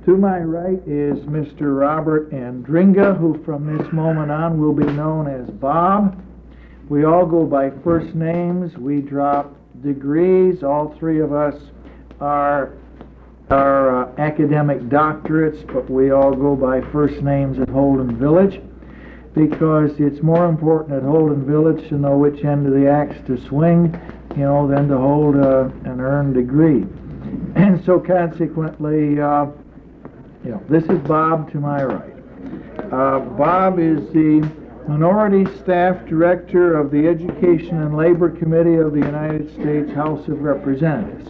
To my right is Mr. Robert Andringa, who from this moment on will be known as Bob. We all go by first names. We drop degrees. All three of us are academic doctorates, but we all go by first names at Holden Village because it's more important at Holden Village to know which end of the axe to swing, than to hold an earned degree. And so consequently, this is Bob to my right. Bob is the Minority Staff Director of the Education and Labor Committee of the United States House of Representatives.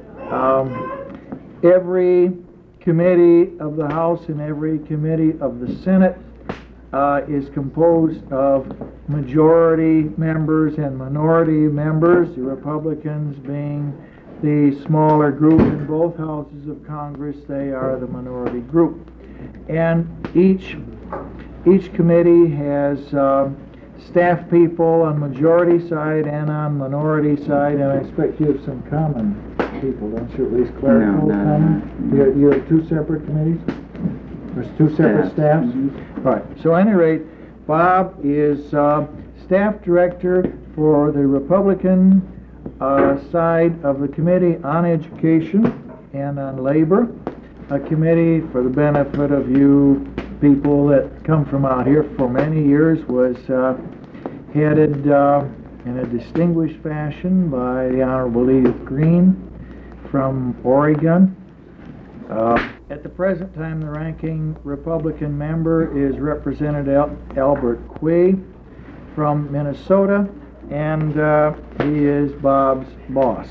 Every committee of the House and every committee of the Senate is composed of majority members and minority members, the Republicans being the smaller group in both houses of Congress. They are the minority group. And each committee has staff people on majority side and on minority side, and I expect you have some common people, don't you? At least clerical common? You have two separate committees? There's two separate staffs? Mm-hmm. All right. So at any rate, Bob is staff director for the Republican side of the Committee on Education and on Labor, a committee for the benefit of you people that come from out here for many years was headed in a distinguished fashion by the Honorable Edith Green from Oregon. At the present time, the ranking Republican member is Representative Albert Quay from Minnesota, and he is Bob's boss.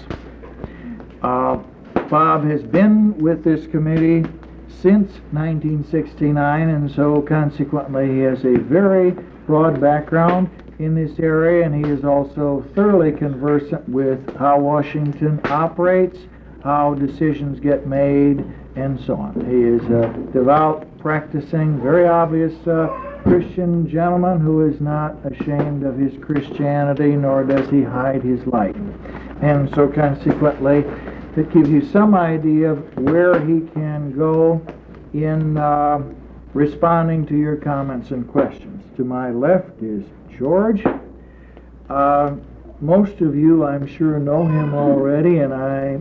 Bob has been with this committee since 1969, and so consequently he has a very broad background in this area, and he is also thoroughly conversant with how Washington operates, how decisions get made, and so on. He is a devout, practicing, very obvious Christian gentleman who is not ashamed of his Christianity, nor does he hide his life. And so consequently, it gives you some idea of where he can go in responding to your comments and questions. To my left is George. Most of you, I'm sure, know him already, and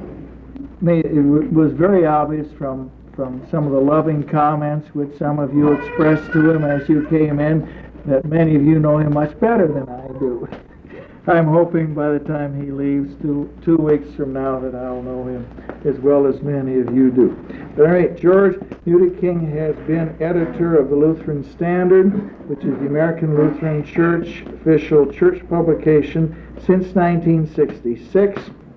it was very obvious from some of the loving comments which some of you expressed to him as you came in that many of you know him much better than I do. I'm hoping by the time he leaves 2 weeks from now that I'll know him as well as many of you do. But all right, George Udeking has been editor of the Lutheran Standard, which is the American Lutheran Church official church publication, since 1966.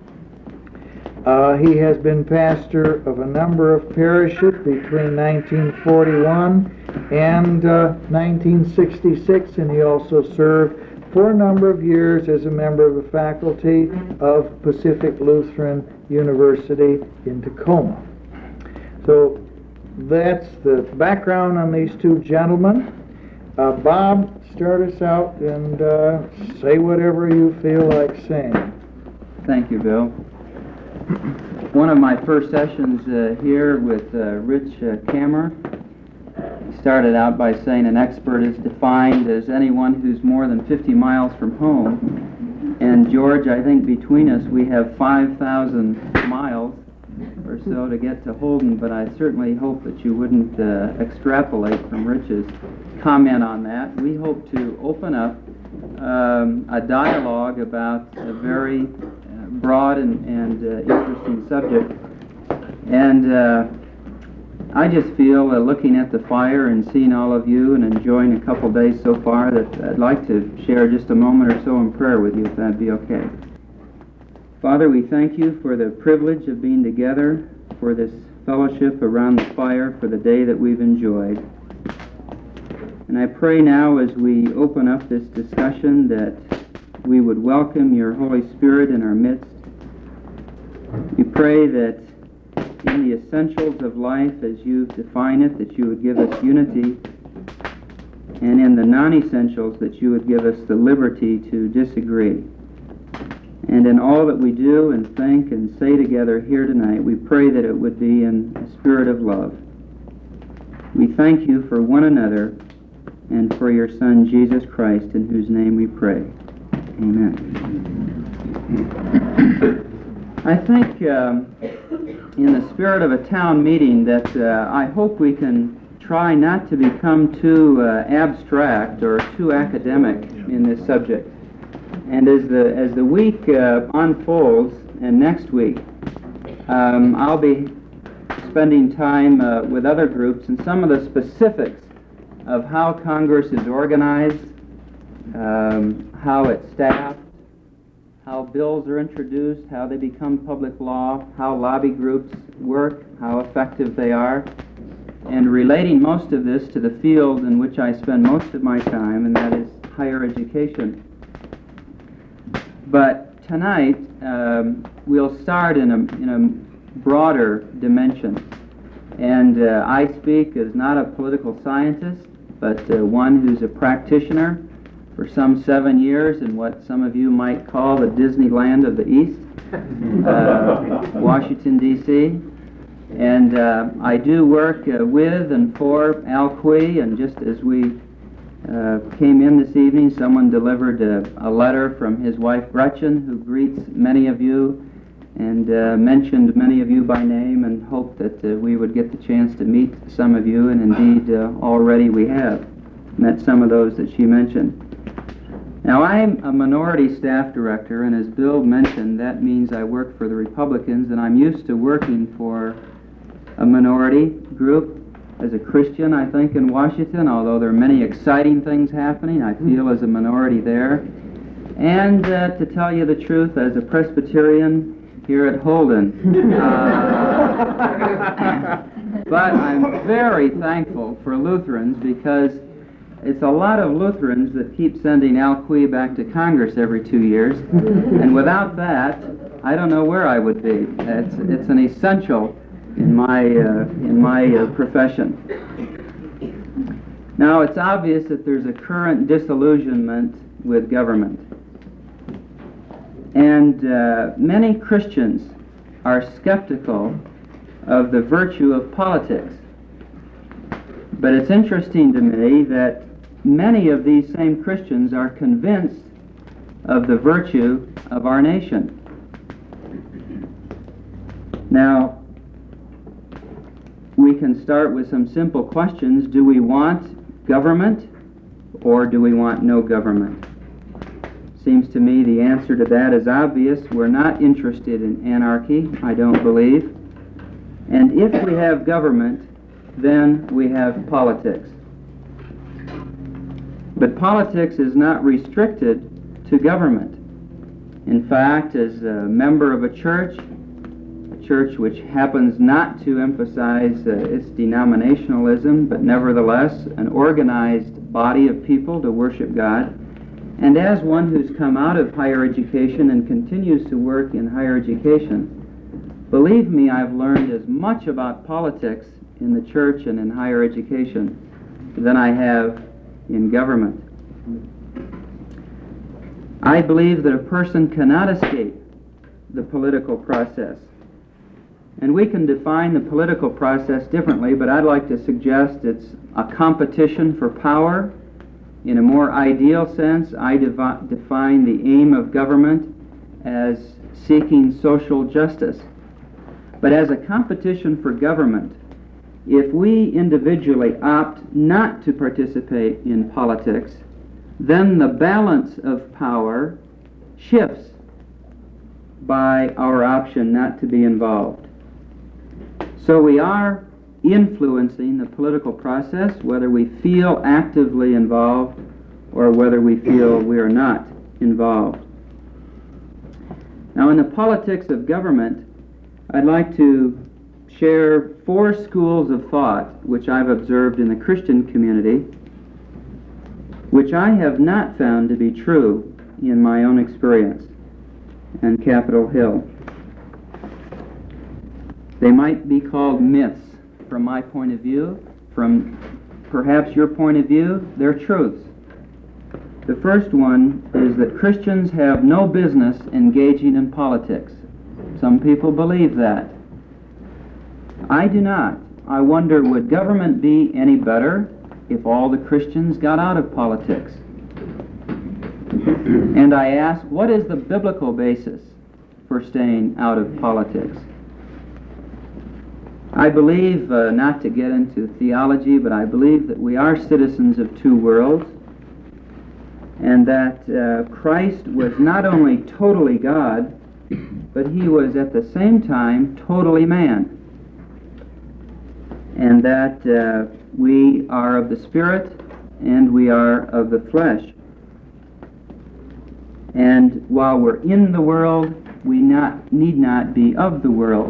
He has been pastor of a number of parishes between 1941 and 1966, and he also served for a number of years as a member of the faculty of Pacific Lutheran University in Tacoma. So that's the background on these two gentlemen. Bob, start us out and say whatever you feel like saying. Thank you, Bill. One of my first sessions here with Rich Kammer, he started out by saying an expert is defined as anyone who's more than 50 miles from home. And George, I think between us we have 5,000 miles or so to get to Holden, but I certainly hope that you wouldn't extrapolate from Rich's comment on that. We hope to open up a dialogue about a very broad and interesting subject. And I just feel, looking at the fire and seeing all of you and enjoying a couple days so far, that I'd like to share just a moment or so in prayer with you, if that'd be okay. Father, we thank you for the privilege of being together, for this fellowship around the fire, for the day that we've enjoyed. And I pray now, as we open up this discussion, that we would welcome your Holy Spirit in our midst. We pray that in the essentials of life, as you define it, that you would give us unity, and in the non-essentials, that you would give us the liberty to disagree. And in all that we do and think and say together here tonight, we pray that it would be in a spirit of love. We thank you for one another and for your Son, Jesus Christ, in whose name we pray. Amen. I think in the spirit of a town meeting that I hope we can try not to become too abstract or too academic in this subject. And as the week unfolds, and next week, I'll be spending time with other groups and some of the specifics of how Congress is organized, how it's staffed, how bills are introduced, how they become public law, how lobby groups work, how effective they are, and relating most of this to the field in which I spend most of my time, and that is higher education. But tonight, we'll start in a broader dimension. And I speak as not a political scientist, but one who's a practitioner for some 7 years in what some of you might call the Disneyland of the East, Washington, D.C. And I do work with and for Al Quie, and just as we came in this evening, someone delivered a letter from his wife Gretchen, who greets many of you and mentioned many of you by name, and hoped that we would get the chance to meet some of you, and indeed already we have met some of those that she mentioned. Now, I'm a minority staff director, and as Bill mentioned, that means I work for the Republicans, and I'm used to working for a minority group. As a Christian, I think, in Washington, although there are many exciting things happening, I feel as a minority there. And to tell you the truth, as a Presbyterian here at Holden. But I'm very thankful for Lutherans, because it's a lot of Lutherans that keep sending Al Quie back to Congress every 2 years. And without that, I don't know where I would be. It's an essential in my profession. Now, it's obvious that there's a current disillusionment with government. And many Christians are skeptical of the virtue of politics. But it's interesting to me that many of these same Christians are convinced of the virtue of our nation. Now, we can start with some simple questions. Do we want government, or do we want no government? Seems to me the answer to that is obvious. We're not interested in anarchy, I don't believe. And if we have government, then we have politics. But politics is not restricted to government. In fact, as a member of a church which happens not to emphasize its denominationalism, but nevertheless an organized body of people to worship God, and as one who's come out of higher education and continues to work in higher education, believe me, I've learned as much about politics in the church and in higher education than I have in government. I believe that a person cannot escape the political process. And we can define the political process differently, but I'd like to suggest it's a competition for power. In a more ideal sense, I define the aim of government as seeking social justice. But as a competition for government, if we individually opt not to participate in politics, then the balance of power shifts by our option not to be involved. So we are influencing the political process, whether we feel actively involved or whether we feel we are not involved. Now, in the politics of government, I'd like to share 4 schools of thought which I've observed in the Christian community, which I have not found to be true in my own experience on Capitol Hill. They might be called myths from my point of view. From perhaps your point of view, they're truths. The first one is that Christians have no business engaging in politics. Some people believe that. I do not. I wonder, would government be any better if all the Christians got out of politics? And I ask, what is the biblical basis for staying out of politics? I believe, not to get into theology, but I believe that we are citizens of two worlds, and that Christ was not only totally God, but he was at the same time totally man. And that we are of the Spirit and we are of the flesh. And while we're in the world, we need not be of the world.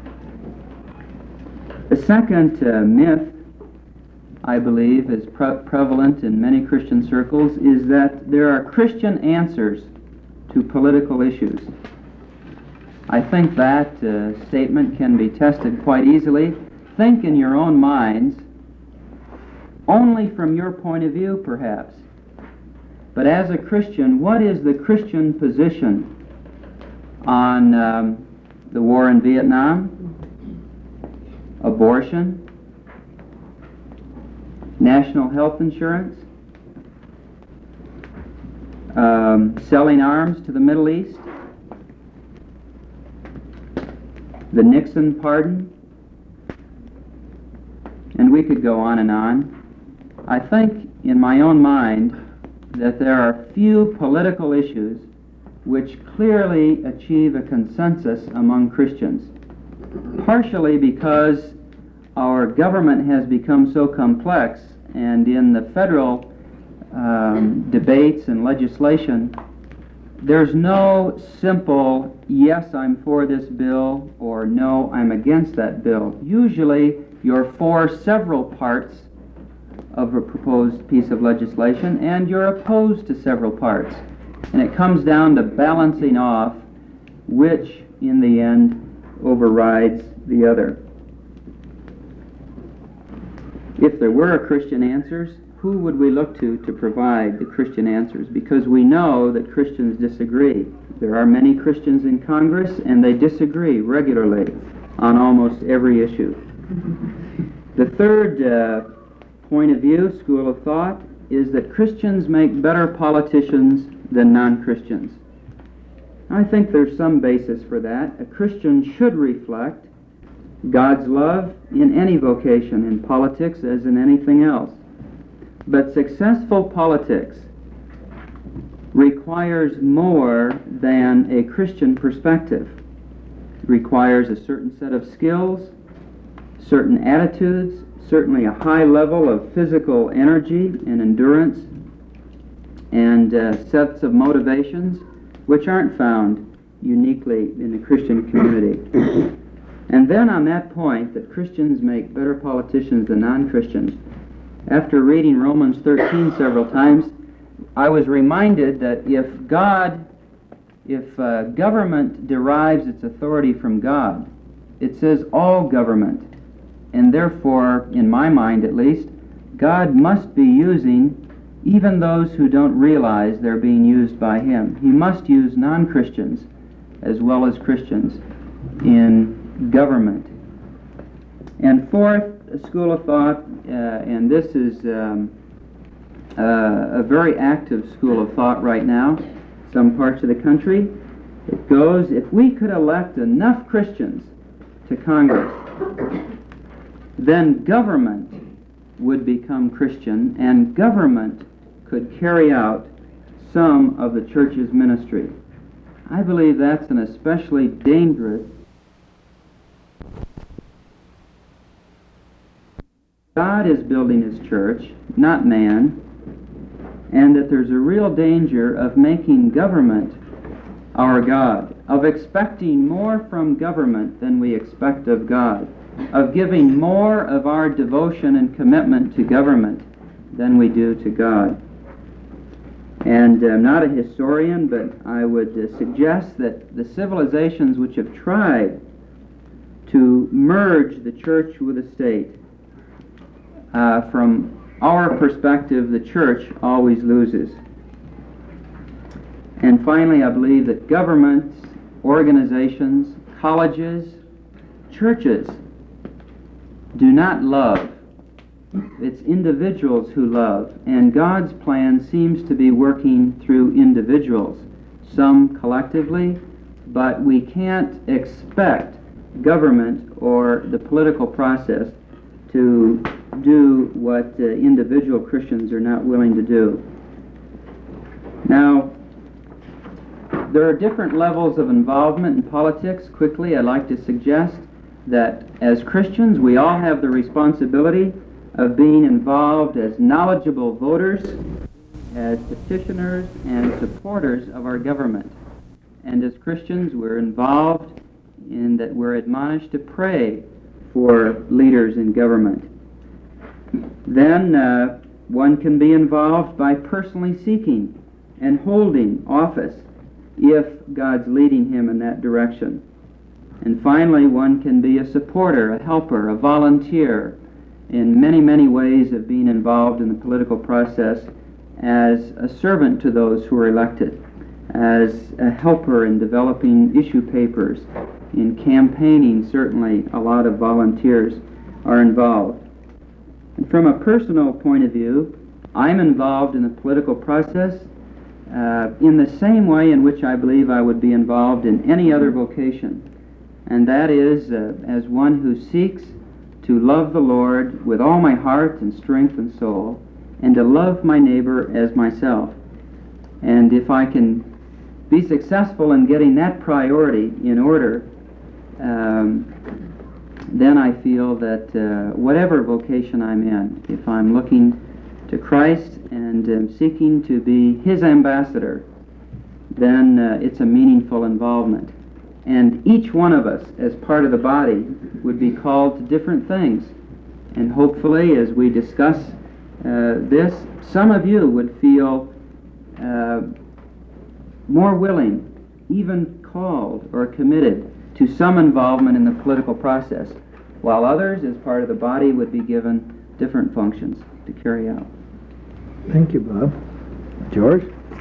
The second myth, I believe, is prevalent in many Christian circles, is that there are Christian answers to political issues. I think that statement can be tested quite easily. Think in your own minds, only from your point of view, perhaps. But as a Christian, what is the Christian position on the war in Vietnam, abortion, national health insurance, selling arms to the Middle East, the Nixon pardon, and we could go on and on. I think in my own mind that there are few political issues which clearly achieve a consensus among Christians, partially because our government has become so complex, and in the federal debates and legislation, there's no simple, yes, I'm for this bill, or no, I'm against that bill. Usually, you're for several parts of a proposed piece of legislation, and you're opposed to several parts. And it comes down to balancing off which, in the end, overrides the other. If there were Christian answers, who would we look to provide the Christian answers? Because we know that Christians disagree. There are many Christians in Congress, and they disagree regularly on almost every issue. The third point of view, school of thought, is that Christians make better politicians than non-Christians. I think there's some basis for that. A Christian should reflect God's love in any vocation, in politics as in anything else. But successful politics requires more than a Christian perspective. It requires a certain set of skills, certain attitudes, certainly a high level of physical energy and endurance, and sets of motivations which aren't found uniquely in the Christian community. And then on that point, that Christians make better politicians than non-Christians, after reading Romans 13 several times, I was reminded that if government derives its authority from God, it says all government. And therefore, in my mind at least, God must be using even those who don't realize they're being used by Him. He must use non-Christians as well as Christians in government. And fourth, a school of thought, and this is a very active school of thought right now, some parts of the country. It goes, if we could elect enough Christians to Congress, then government would become Christian, and government could carry out some of the church's ministry. I believe that's an especially dangerous. God is building His church, not man, and that there's a real danger of making government our God, of expecting more from government than we expect of God, of giving more of our devotion and commitment to government than we do to God. And I'm not a historian, but I would suggest that the civilizations which have tried to merge the church with the state, from our perspective, the church always loses. And finally, I believe that governments, organizations, colleges, churches do not love. It's individuals who love, and God's plan seems to be working through individuals, some collectively, but we can't expect government or the political process to do what individual Christians are not willing to do. Now, there are different levels of involvement in politics. Quickly, I'd like to suggest that as Christians, we all have the responsibility of being involved as knowledgeable voters, as petitioners and supporters of our government. And as Christians, we're involved in that we're admonished to pray for leaders in government. Then one can be involved by personally seeking and holding office if God's leading him in that direction. And finally, one can be a supporter, a helper, a volunteer in many, many ways of being involved in the political process as a servant to those who are elected, as a helper in developing issue papers, in campaigning. Certainly a lot of volunteers are involved. And from a personal point of view, I'm involved in the political process in the same way in which I believe I would be involved in any other vocation, and that is as one who seeks to love the Lord with all my heart and strength and soul, and to love my neighbor as myself. And if I can be successful in getting that priority in order, then I feel that whatever vocation I'm in, if I'm looking to Christ and am seeking to be His ambassador, then it's a meaningful involvement. And each one of us, as part of the body, would be called to different things. And hopefully, as we discuss this, some of you would feel more willing, even called or committed to some involvement in the political process, while others, as part of the body, would be given different functions to carry out. Thank you, Bob. George?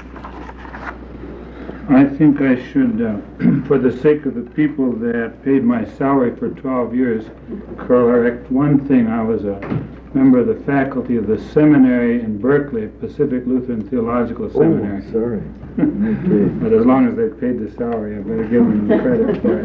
I think I should, for the sake of the people that paid my salary for 12 years, correct one thing. I was a member of the faculty of the seminary in Berkeley, Pacific Lutheran Theological Seminary. Oh, sorry. Okay. But as long as they paid the salary, I better give them the credit for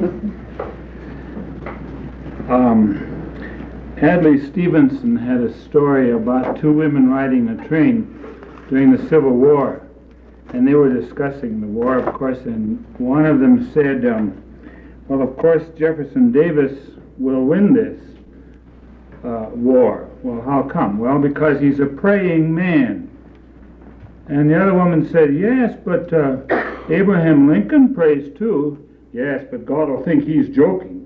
it. Adlai Stevenson had a story about two women riding a train during the Civil War. And they were discussing the war, of course, and one of them said, well, of course, Jefferson Davis will win this war. Well, how come? Well, because he's a praying man. And the other woman said, yes, but Abraham Lincoln prays too. Yes, but God will think he's joking.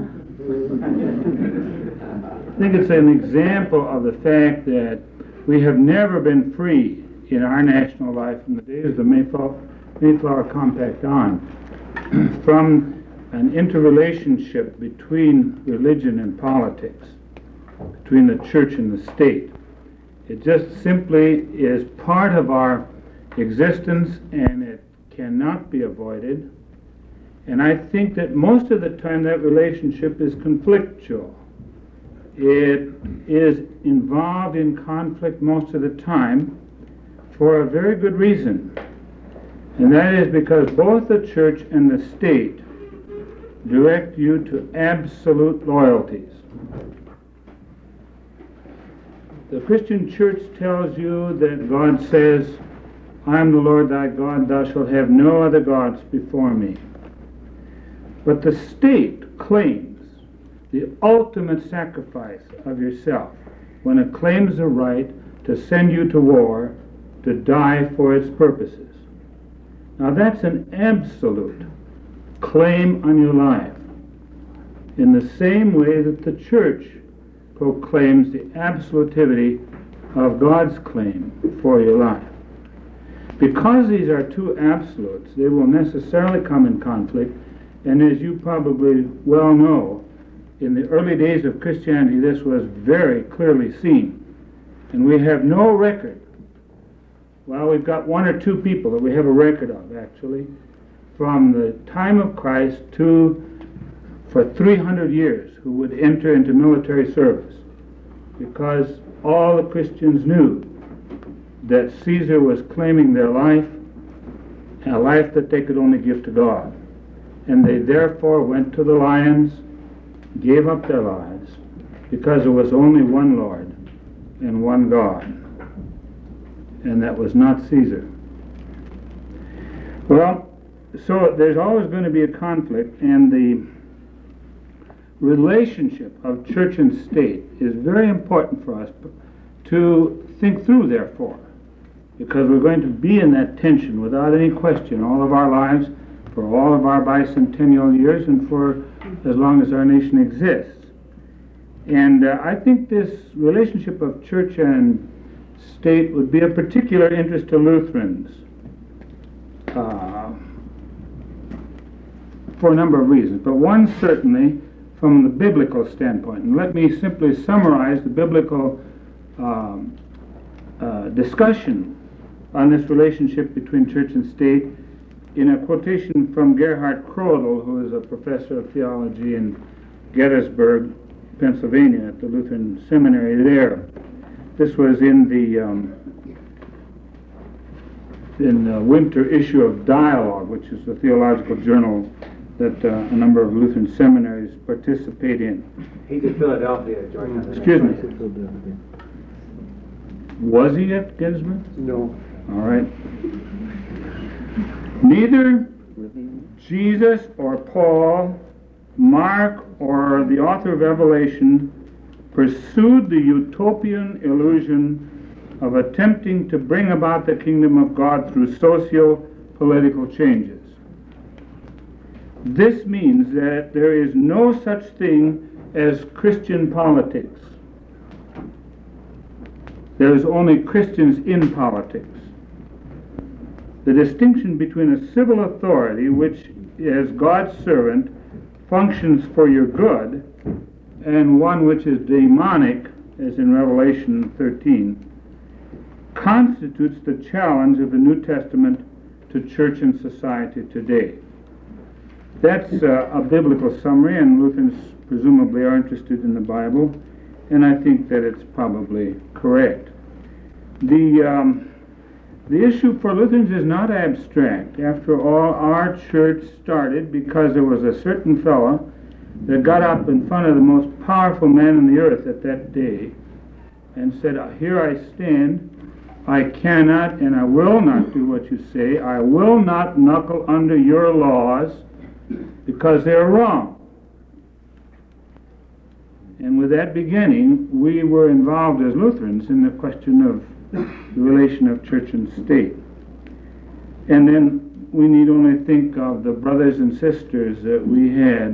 I think it's an example of the fact that we have never been free in our national life from the days of the Mayflower Compact on, from an interrelationship between religion and politics, between the church and the state. It just simply is part of our existence, and it cannot be avoided. And I think that most of the time that relationship is conflictual. It is involved in conflict most of the time, for a very good reason, and that is because both the church and the state direct you to absolute loyalties. The Christian church tells you that God says, I am the Lord thy God, thou shalt have no other gods before me. But the state claims the ultimate sacrifice of yourself when it claims the right to send you to war, to die for its purposes. Now that's an absolute claim on your life, in the same way that the church proclaims the absolutivity of God's claim for your life. Because these are two absolutes, they will necessarily come in conflict, and as you probably well know, in the early days of Christianity this was very clearly seen, and we have no record. Well, we've got one or two people that we have a record of, actually, from the time of Christ to for 300 years who would enter into military service, because all the Christians knew that Caesar was claiming their life, a life that they could only give to God. And they therefore went to the lions, gave up their lives, because there was only one Lord and one God, and that was not Caesar. Well, so there's always going to be a conflict, and the relationship of church and state is very important for us to think through, therefore, because we're going to be in that tension without any question all of our lives, for all of our bicentennial years, and for as long as our nation exists. And I think this relationship of church and state would be of particular interest to Lutherans for a number of reasons, but one certainly from the biblical standpoint. And let me simply summarize the biblical discussion on this relationship between church and state in a quotation from Gerhard Crodel, who is a professor of theology in Gettysburg, Pennsylvania, at the Lutheran Seminary there. This was in the winter issue of Dialogue, which is a theological journal that a number of Lutheran seminaries participate in. He's in Philadelphia, George. Excuse me. Was he at Gettysburg? No. All right. Neither Jesus or Paul, Mark, or the author of Revelation pursued the utopian illusion of attempting to bring about the kingdom of God through socio-political changes. This means that there is no such thing as Christian politics. There is only Christians in politics. The distinction between a civil authority, which as God's servant functions for your good, and one which is demonic, as in Revelation 13, constitutes the challenge of the New Testament to church and society today. That's a biblical summary, and Lutherans presumably are interested in the Bible, and I think that it's probably correct. The issue for Lutherans is not abstract. After all, our church started because there was a certain fellow that got up in front of the most powerful man on the earth at that day and said, "Here I stand. I cannot and I will not do what you say. I will not knuckle under your laws because they're wrong." And with that beginning, we were involved as Lutherans in the question of the relation of church and state. And then we need only think of the brothers and sisters that we had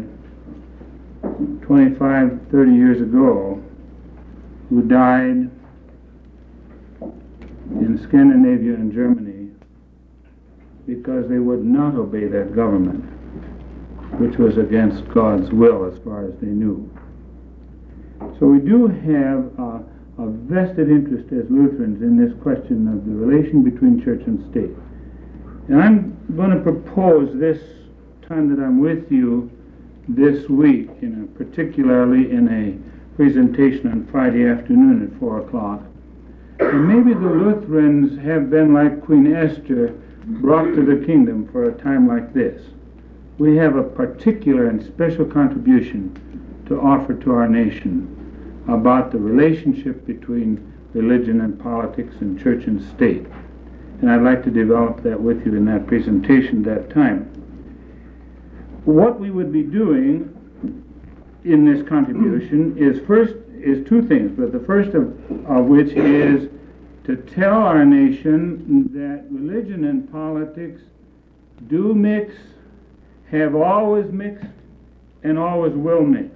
25, 30 years ago who died in Scandinavia and Germany because they would not obey that government, which was against God's will as far as they knew. So we do have a vested interest as Lutherans in this question of the relation between church and state. And I'm going to propose this time that I'm with you this week, particularly in a presentation on Friday afternoon at 4 o'clock. And maybe the Lutherans have been like Queen Esther, brought to the kingdom for a time like this. We have a particular and special contribution to offer to our nation about the relationship between religion and politics and church and state. And I'd like to develop that with you in that presentation that time. What we would be doing in this contribution is two things, but the first of which is to tell our nation that religion and politics do mix, have always mixed, and always will mix.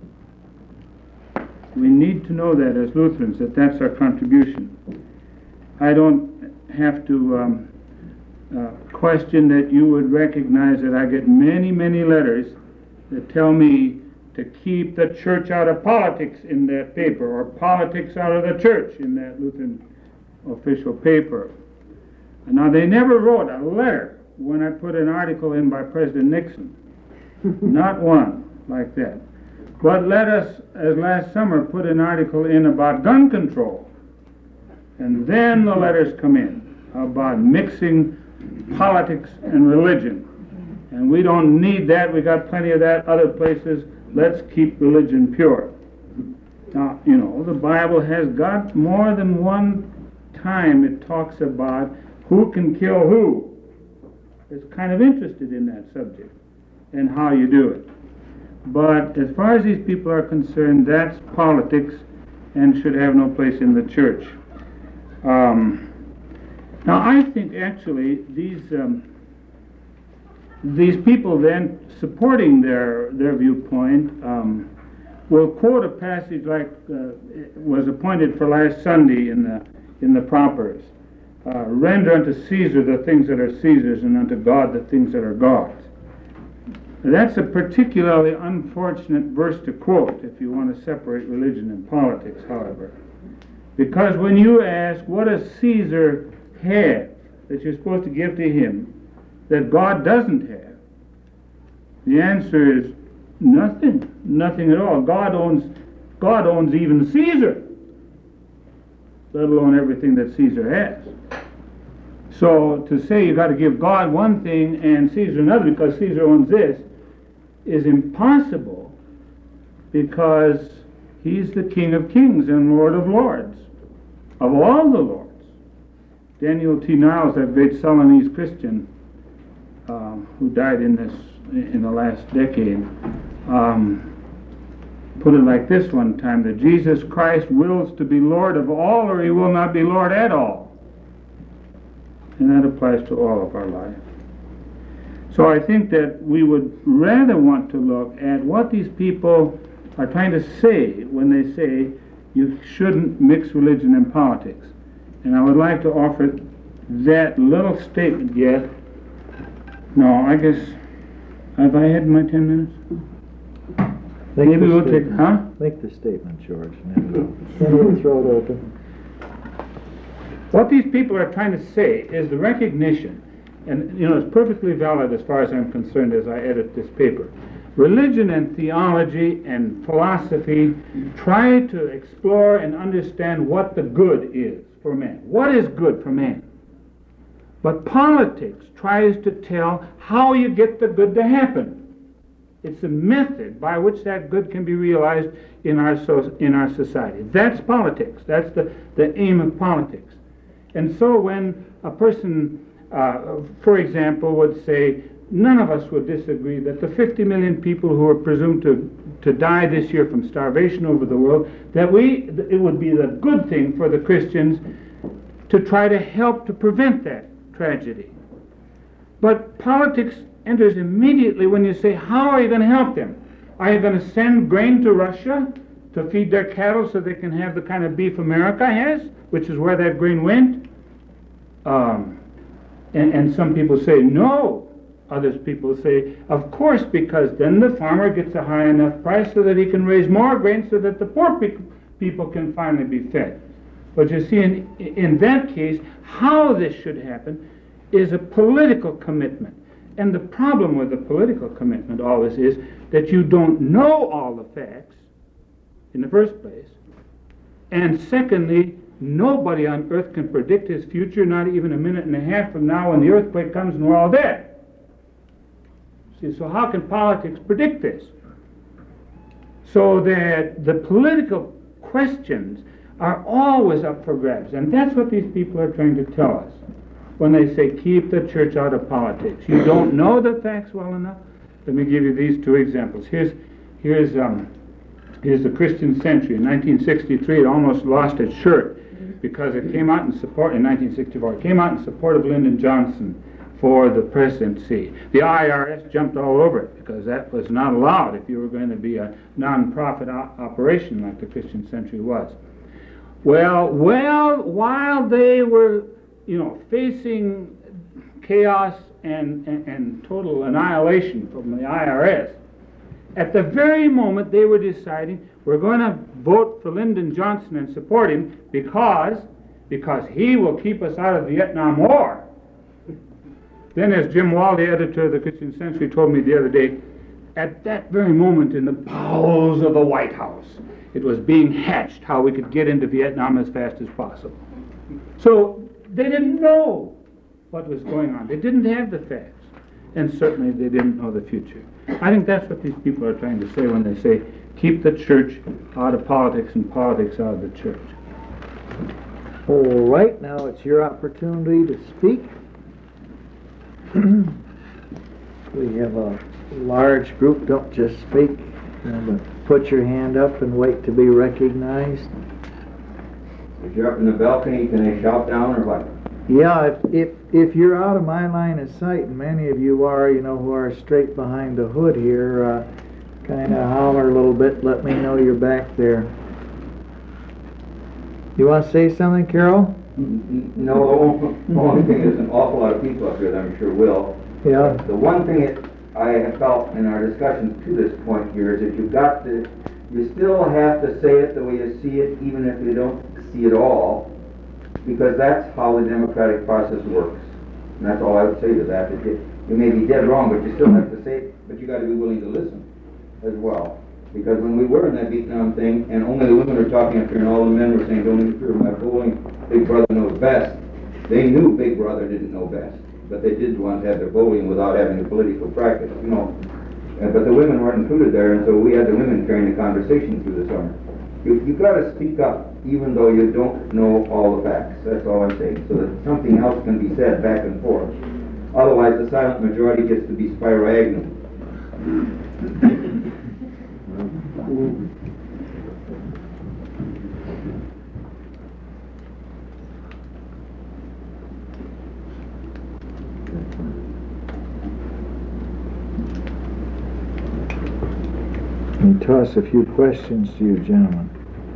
We need to know that as Lutherans, that that's our contribution. I don't have to question that you would recognize that I get many, many letters that tell me to keep the church out of politics in that paper, or politics out of the church in that Lutheran official paper. Now, they never wrote a letter when I put an article in by President Nixon. Not one. like that. But let us, as last summer, put an article in about gun control. And then the letters come in about mixing politics and religion. And we don't need that. We got plenty of that other places. Let's keep religion pure. Now, you know, the Bible has got more than one time it talks about who can kill who. It's kind of interested in that subject and how you do it. But as far as these people are concerned, that's politics and should have no place in the church. Now, I think actually these people then supporting their viewpoint will quote a passage like was appointed for last Sunday in the Propers. Render unto Caesar the things that are Caesar's, and unto God the things that are God's. That's a particularly unfortunate verse to quote if you want to separate religion and politics, however. Because when you ask, what does Caesar have that you're supposed to give to him that God doesn't have? The answer is nothing. Nothing at all. God owns even Caesar, let alone everything that Caesar has. So to say you've got to give God one thing and Caesar another because Caesar owns this is impossible, because he's the King of Kings and Lord of Lords, of all the lords. Daniel T. Niles, that great Sudanese Christian who died in the last decade, put it like this one time, that Jesus Christ wills to be Lord of all, or he will not be Lord at all. And that applies to all of our life. So I think that we would rather want to look at what these people are trying to say when they say you shouldn't mix religion and politics. And I would like to offer that little statement yet. No, I guess, have I had my 10 minutes? Maybe we'll take, Make the statement, George, and then we'll throw it open. What these people are trying to say is the recognition, and you know, it's perfectly valid as far as I'm concerned as I edit this paper. Religion and theology and philosophy try to explore and understand what the good is for man. What is good for man? But politics tries to tell how you get the good to happen. It's a method by which that good can be realized in our society. That's politics. That's the aim of politics. And so when a person, for example, would say, none of us would disagree that the 50 million people who are presumed to die this year from starvation over the world, that it would be the good thing for the Christians to try to help to prevent that tragedy. But politics enters immediately when you say, how are you going to help them? Are you going to send grain to Russia to feed their cattle so they can have the kind of beef America has, which is where that grain went? And some people say, no. Others people say, of course, because then the farmer gets a high enough price so that he can raise more grain so that the poor people can finally be fed. But you see, in that case, how this should happen is a political commitment. And the problem with the political commitment always is that you don't know all the facts in the first place. And secondly, nobody on earth can predict his future, not even a minute and a half from now when the earthquake comes and we're all dead. See, so how can politics predict this? So that the political questions are always up for grabs. And that's what these people are trying to tell us when they say, keep the church out of politics. You don't know the facts well enough? Let me give you these two examples. Here's the Christian Century. In 1963, it almost lost its shirt because it came out in support, in 1964, it came out in support of Lyndon Johnson for the presidency. The IRS jumped all over it because that was not allowed if you were going to be a non-profit operation like the Christian Century was. Well, while they were, facing chaos and total annihilation from the IRS, at the very moment they were deciding, we're going to vote for Lyndon Johnson and support him because he will keep us out of the Vietnam War. Then, as Jim Wall, the editor of the Christian Century, told me the other day, at that very moment in the bowels of the White House, it was being hatched how we could get into Vietnam as fast as possible. So they didn't know what was going on. They didn't have the facts. And certainly they didn't know the future. I think that's what these people are trying to say when they say, keep the church out of politics and politics out of the church. All right, now it's your opportunity to speak. We have a large group. Don't just speak, but put your hand up and wait to be recognized. If you're up in the balcony, can I shout down or what? Yeah, if you're out of my line of sight, and many of you are, who are straight behind the hood here, kind of holler a little bit, let me know you're back there. You want to say something, Carol? No, the only thing is an awful lot of people up here that I'm sure will. Yeah. The one thing that I have felt in our discussions to this point here is that you still have to say it the way you see it, even if you don't see it all, because that's how the democratic process works. And that's all I would say to that. You may be dead wrong, but you still have to say it, but you got to be willing to listen as well. Because when we were in that Vietnam thing, and only the women were talking up here, and all the men were saying, don't interfere with my bowling, Big Brother knows best. They knew Big Brother didn't know best, but they did want to have their bowling without having the political practice, But the women weren't included there, and so we had the women carrying the conversation through the summer. You've got to speak up, even though you don't know all the facts. That's all I'm saying, so that something else can be said back and forth. Otherwise, the silent majority gets to be Spiro Agnew. Let me toss a few questions to you, gentlemen.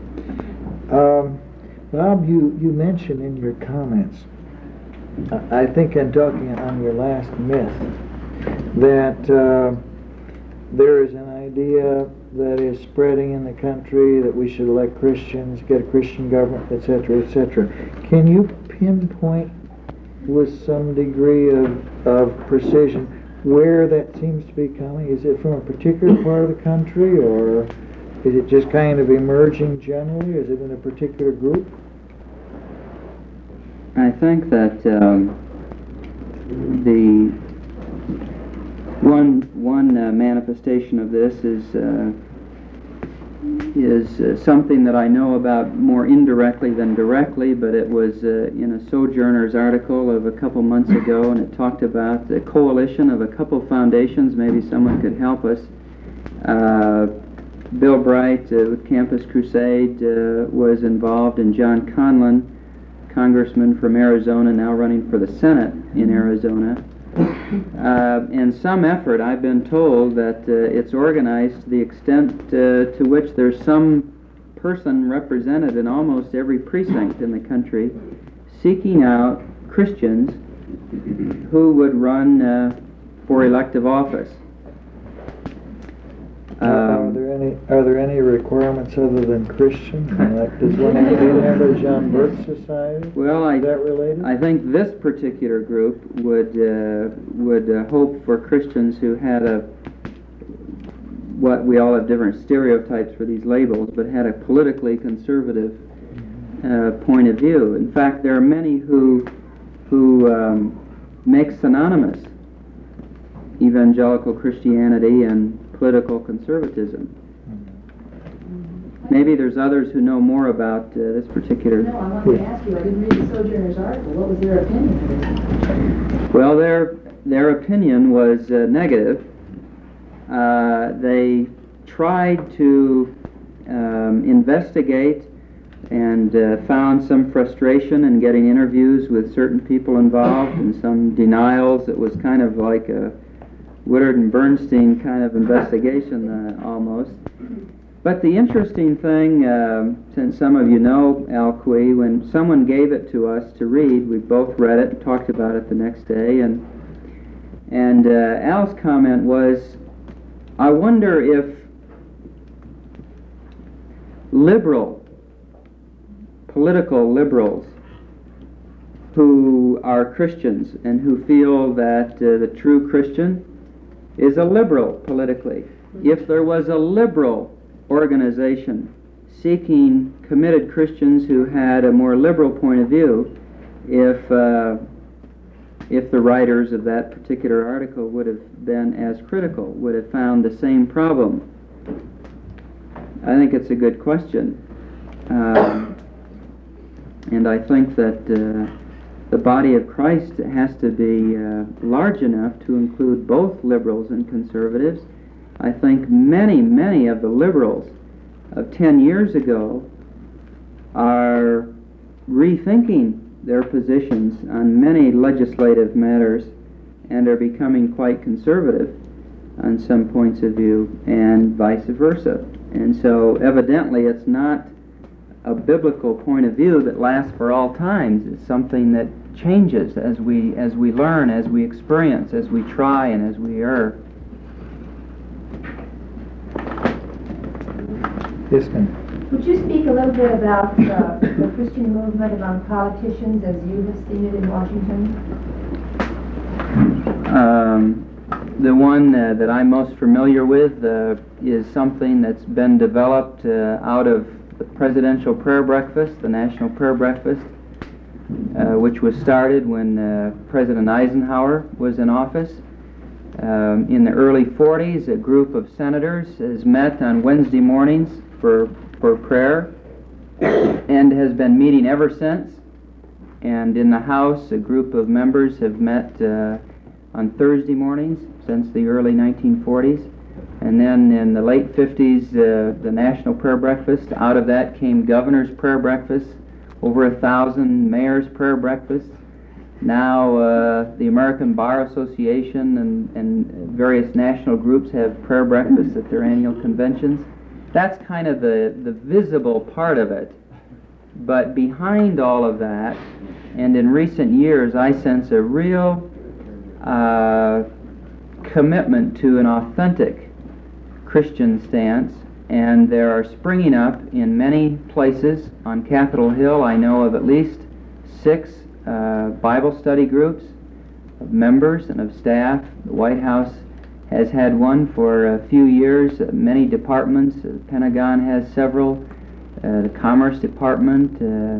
Bob, you mentioned in your comments, I think I'm talking on your last myth, that there is an idea that is spreading in the country that we should elect Christians, get a Christian government, etc., etc. Can you pinpoint with some degree of precision where that seems to be coming? Is it from a particular part of the country, or is it just kind of emerging generally? Is it in a particular group? I think that the one manifestation of this is something that I know about more indirectly than directly, but it was in a Sojourner's article of a couple months ago, and it talked about the coalition of a couple foundations. Maybe someone could help us. Bill Bright with Campus Crusade was involved, and John Conlon, congressman from Arizona, now running for the Senate in Arizona. And some effort, I've been told that it's organized to the extent to which there's some person represented in almost every precinct in the country seeking out Christians who would run for elective office. Are there any requirements other than Christian? Does one have to be a member of the John Birch Society? Well, Is that related? I think this particular group would hope for Christians who had what we all have different stereotypes for these labels, but had a politically conservative point of view. In fact, there are many who make synonymous evangelical Christianity and political conservatism. Maybe there's others who know more about this particular... No, I wanted to ask you, I didn't read the Sojourner's article. What was their opinion? Well, their opinion was negative. They tried to investigate and found some frustration in getting interviews with certain people involved and some denials. It was kind of like a Woodard and Bernstein kind of investigation almost. But the interesting thing, since some of you know Al Cui, when someone gave it to us to read, we both read it and talked about it the next day, and Al's comment was, I wonder if political liberals who are Christians and who feel that the true Christian is a liberal politically. If there was a liberal organization seeking committed Christians who had a more liberal point of view, if the writers of that particular article would have been as critical, would have found the same problem. I think it's a good question. And I think that the body of Christ has to be large enough to include both liberals and conservatives. I think many of the liberals of 10 years ago are rethinking their positions on many legislative matters and are becoming quite conservative on some points of view, and vice versa. And so evidently it's not a biblical point of view that lasts for all times. It's something that changes as we learn, as we experience, as we try, and as we err. Yes, ma'am. Would you speak a little bit about the Christian movement among politicians as you have seen it in Washington? The one that I'm most familiar with is something that's been developed out of the Presidential Prayer Breakfast, the National Prayer Breakfast, which was started when President Eisenhower was in office. In the early 40s, a group of senators has met on Wednesday mornings for prayer and has been meeting ever since. And in the House, a group of members have met on Thursday mornings since the early 1940s. And then in the late 50s, the National Prayer Breakfast. Out of that came Governor's Prayer Breakfast, over 1,000 Mayor's Prayer Breakfasts. Now the American Bar Association and various national groups have prayer breakfasts at their annual conventions. That's kind of the visible part of it. But behind all of that, and in recent years, I sense a real commitment to an authentic Christian stance, and there are springing up in many places. On Capitol Hill, I know of at least 6 Bible study groups of members and of staff. The White House has had one for a few years. Many departments, the Pentagon has several, the Commerce Department,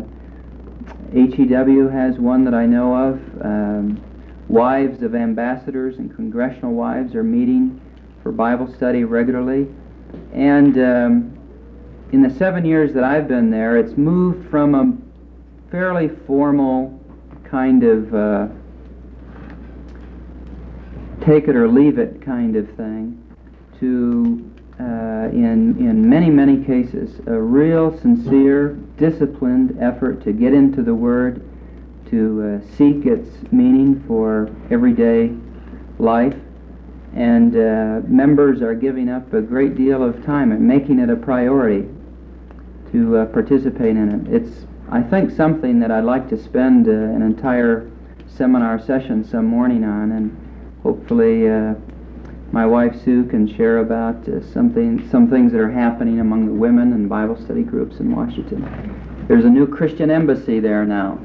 HEW has one that I know of. Wives of ambassadors and congressional wives are meeting for Bible study regularly. And in the 7 years that I've been there, it's moved from a fairly formal kind of take it or leave it kind of thing to, in many cases, a real sincere, disciplined effort to get into the Word, to seek its meaning for everyday life. And members are giving up a great deal of time and making it a priority to participate in it. It's, I think, something that I'd like to spend an entire seminar session some morning on, and hopefully my wife Sue can share about some things that are happening among the women and Bible study groups in Washington. There's a new Christian embassy there now,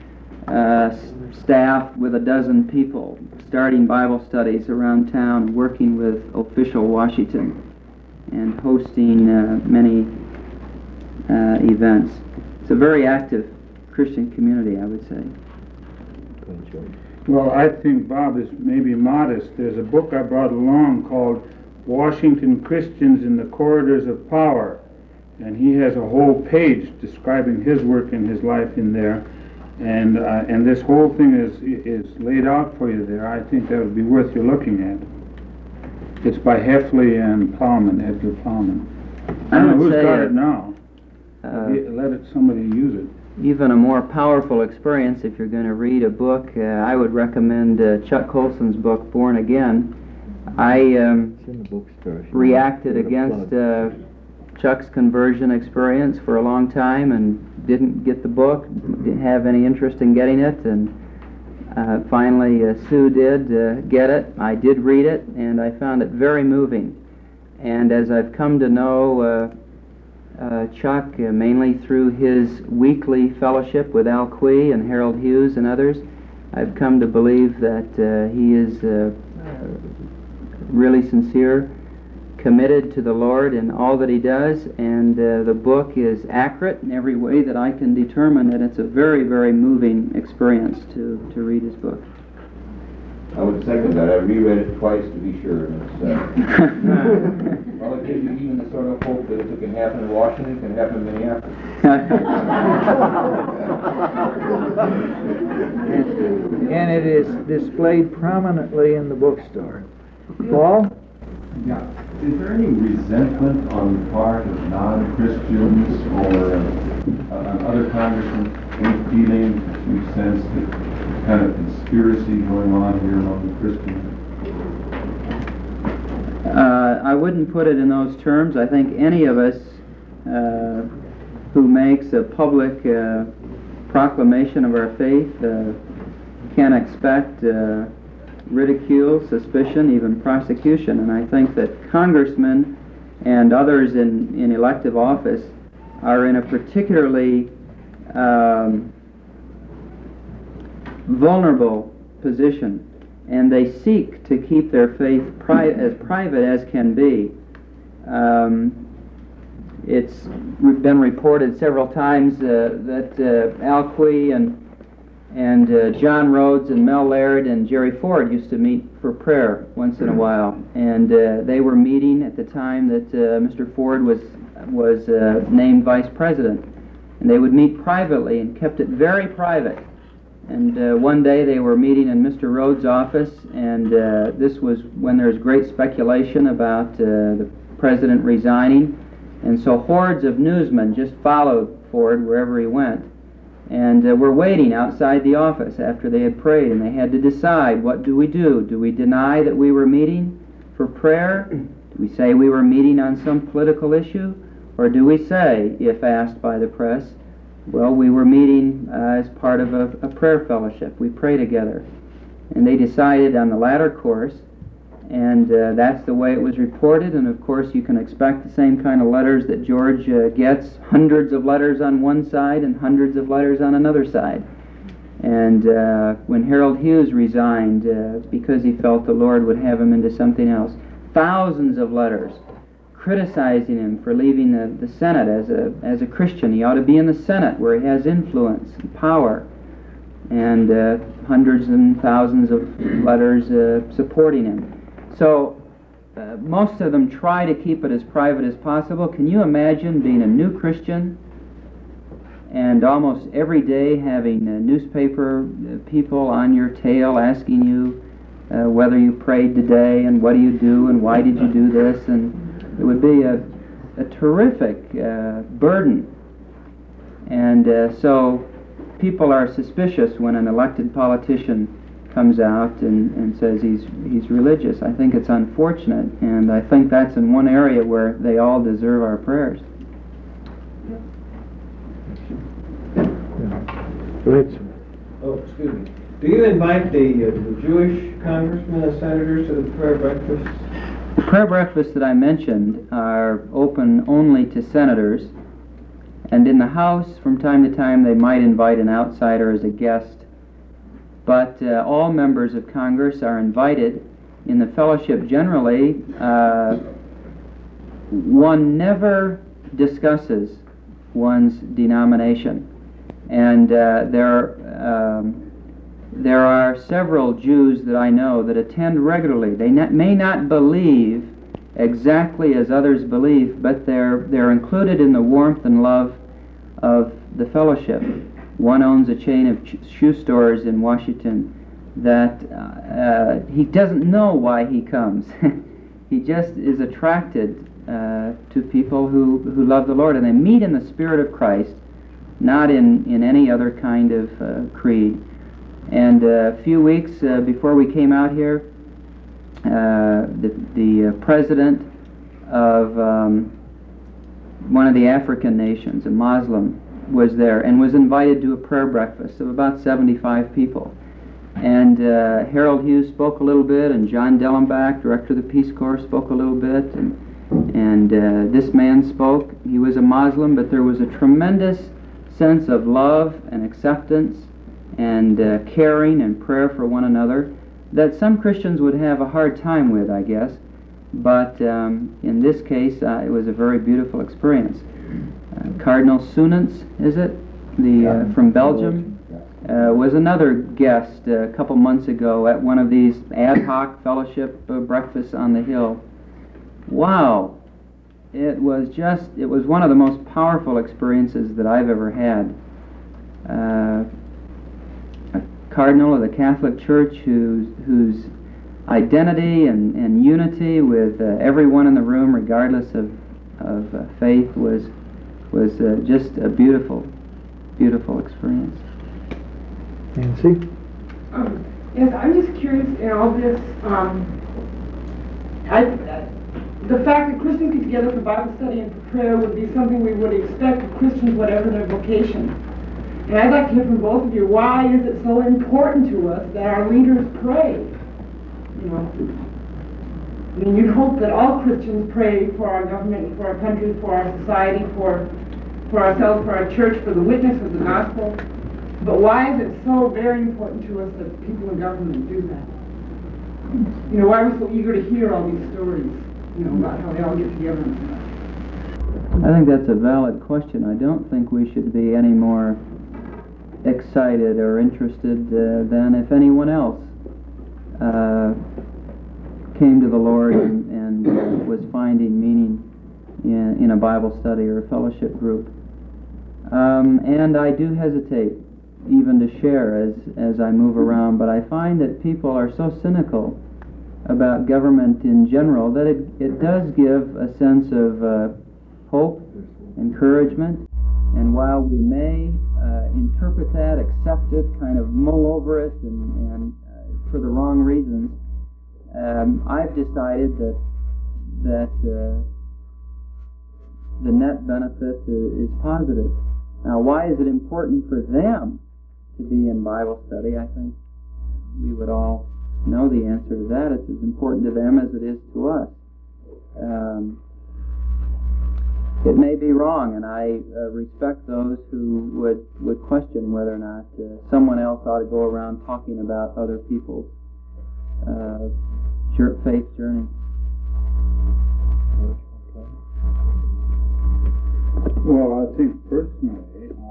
staffed with 12 people, starting Bible studies around town, working with official Washington, and hosting many events. It's a very active Christian community, I would say. Well, I think Bob is maybe modest. There's a book I brought along called Washington Christians in the Corridors of Power, and he has a whole page describing his work and his life in there, and this whole thing is laid out for you there. I think that would be worth you looking at. It's by Heffley and Plowman, Edgar Plowman. I don't know who's got it now. Somebody use it. Even a more powerful experience, if you're going to read a book, I would recommend Chuck Colson's book, Born Again. I reacted against Chuck's conversion experience for a long time and didn't get the book, didn't have any interest in getting it, and finally Sue did get it. I did read it, and I found it very moving. And as I've come to know Chuck, mainly through his weekly fellowship with Al Quee and Harold Hughes and others, I've come to believe that he is really sincere, committed to the Lord in all that he does, and the book is accurate in every way that I can determine, and it's a very, very moving experience to read his book. I would second that. I reread it twice to be sure. And it's, well, it gives you even the sort of hope that if it can happen in Washington, it can happen in Minneapolis. And it is displayed prominently in the bookstore. Paul? Yeah. Is there any resentment on the part of non-Christians or other congressmen, any feeling that you sense that kind of conspiracy going on here among the Christians? I wouldn't put it in those terms. I think any of us who makes a public proclamation of our faith can expect ridicule, suspicion, even prosecution. And I think that congressmen and others in elective office are in a particularly vulnerable position, and they seek to keep their faith as private as can be. It's been reported several times that Al Quie and John Rhodes and Mel Laird and Jerry Ford used to meet for prayer once in a while, and they were meeting at the time that Mr. Ford was named vice president, and they would meet privately and kept it very private. And one day they were meeting in Mr. Rhodes' office, and this was when there was great speculation about the president resigning, and so hordes of newsmen just followed Ford wherever he went, and were waiting outside the office after they had prayed, and they had to decide, what do we do? Do we deny that we were meeting for prayer? Do we say we were meeting on some political issue? Or do we say, if asked by the press, well, we were meeting as part of a prayer fellowship. We pray together. And they decided on the latter course, and that's the way it was reported. And of course, you can expect the same kind of letters that George gets, hundreds of letters on one side and hundreds of letters on another side. And when Harold Hughes resigned, it's because he felt the Lord would have him into something else. Thousands of letters criticizing him for leaving the Senate as a Christian. He ought to be in the Senate where he has influence and power. And hundreds and thousands of letters supporting him. So most of them try to keep it as private as possible. Can you imagine being a new Christian and almost every day having newspaper people on your tail asking you whether you prayed today and what do you do and why did you do this? And it would be a terrific burden. And so people are suspicious when an elected politician comes out and says he's religious. I think it's unfortunate, and I think that's in one area where they all deserve our prayers. Go ahead, sir. Oh, excuse me. Do you invite the Jewish congressmen and senators to the prayer breakfast? The prayer breakfasts that I mentioned are open only to senators, and in the House, from time to time, they might invite an outsider as a guest. But all members of Congress are invited. In the fellowship generally, one never discusses one's denomination. And there are several Jews that I know that attend regularly. They may not believe exactly as others believe, but they're included in the warmth and love of the fellowship. One owns a chain of shoe stores in Washington that he doesn't know why he comes. He just is attracted to people who love the Lord, and they meet in the Spirit of Christ, not in any other kind of creed. And a few weeks before we came out here, the president of one of the African nations, a Muslim, was there and was invited to a prayer breakfast of about 75 people. And Harold Hughes spoke a little bit, and John Dellenbach, director of the Peace Corps, spoke a little bit, and this man spoke. He was a Muslim, but there was a tremendous sense of love and acceptance and caring and prayer for one another that some Christians would have a hard time with, I guess. but in this case, it was a very beautiful experience. Cardinal Soenens, is it? From Belgium, was another guest a couple months ago at one of these ad hoc fellowship breakfasts on the Hill. Wow! It was one of the most powerful experiences that I've ever had. A cardinal of the Catholic Church whose identity and unity with everyone in the room, regardless of faith, was just a beautiful experience. Nancy? Yes, I'm just curious in all this, the fact that Christians get together for Bible study and for prayer would be something we would expect of Christians, whatever their vocation. And I'd like to hear from both of you, why is it so important to us that our leaders pray? You know, I mean, you'd hope that all Christians pray for our government, for our country, for our society, for ourselves, for our church, for the witness of the gospel. But why is it so very important to us that people in government do that? You know, why are we so eager to hear all these stories, you know, about how they all get together and stuff? I think that's a valid question. I don't think we should be any more excited or interested than if anyone else came to the Lord and was finding meaning in a Bible study or a fellowship group. And I do hesitate even to share as I move around, but I find that people are so cynical about government in general that it does give a sense of hope, encouragement, and while we may interpret that, accept it, kind of mull over it, and for the wrong reasons, I've decided that the net benefit is positive. Now, why is it important for them to be in Bible study? I think we would all know the answer to that. It's as important to them as it is to us. It may be wrong, and I respect those who would question whether or not someone else ought to go around talking about other people's faith journey. Well, I think personally,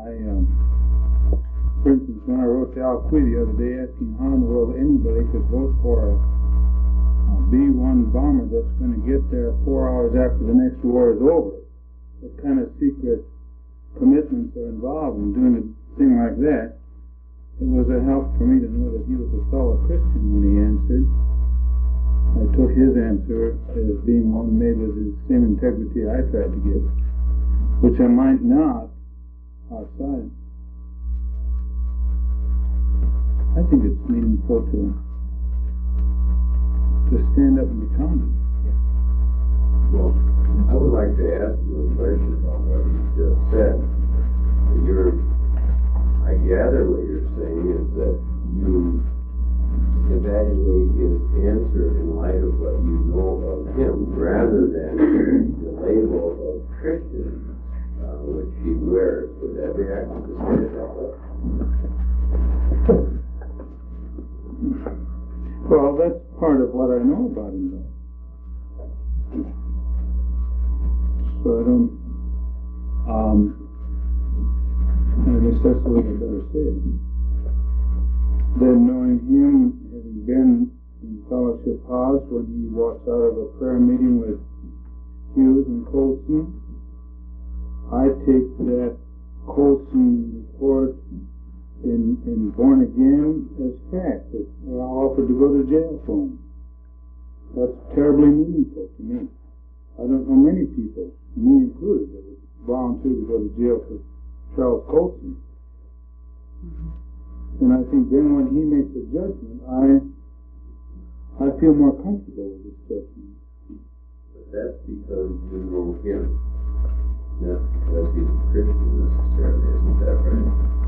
for instance, when I wrote to Al Quee the other day asking how in the world anybody could vote for a B-1 bomber that's going to get there 4 hours after the next war is over, what kind of secret commitments are involved in doing a thing like that, it was a help for me to know that he was a fellow Christian when he answered. I took his answer as being one made with the same integrity I tried to give, which I might not outside. I think it's meaningful to stand up and be counted. Well, I would like to ask you a question about what you just said. I gather what you're saying is that you evaluate his answer in light of what you know of him, rather than the label of Christian, which he wears. Would that be accurate to say it that way? Well, that's part of what I know about him, though. So I don't, I guess that's the way I better say it. Then knowing him, having been in Fellowship House when he walks out of a prayer meeting with Hughes and Colson, I take that Colson report in Born Again as fact, that I offered to go to jail for him. That's terribly meaningful to me. I don't know many people, me included, that would volunteer to go to jail for Charles Colson. And I think then when he makes a judgment, I feel more comfortable with his judgment. But that's because you know him, not because he's a Christian necessarily, isn't that right?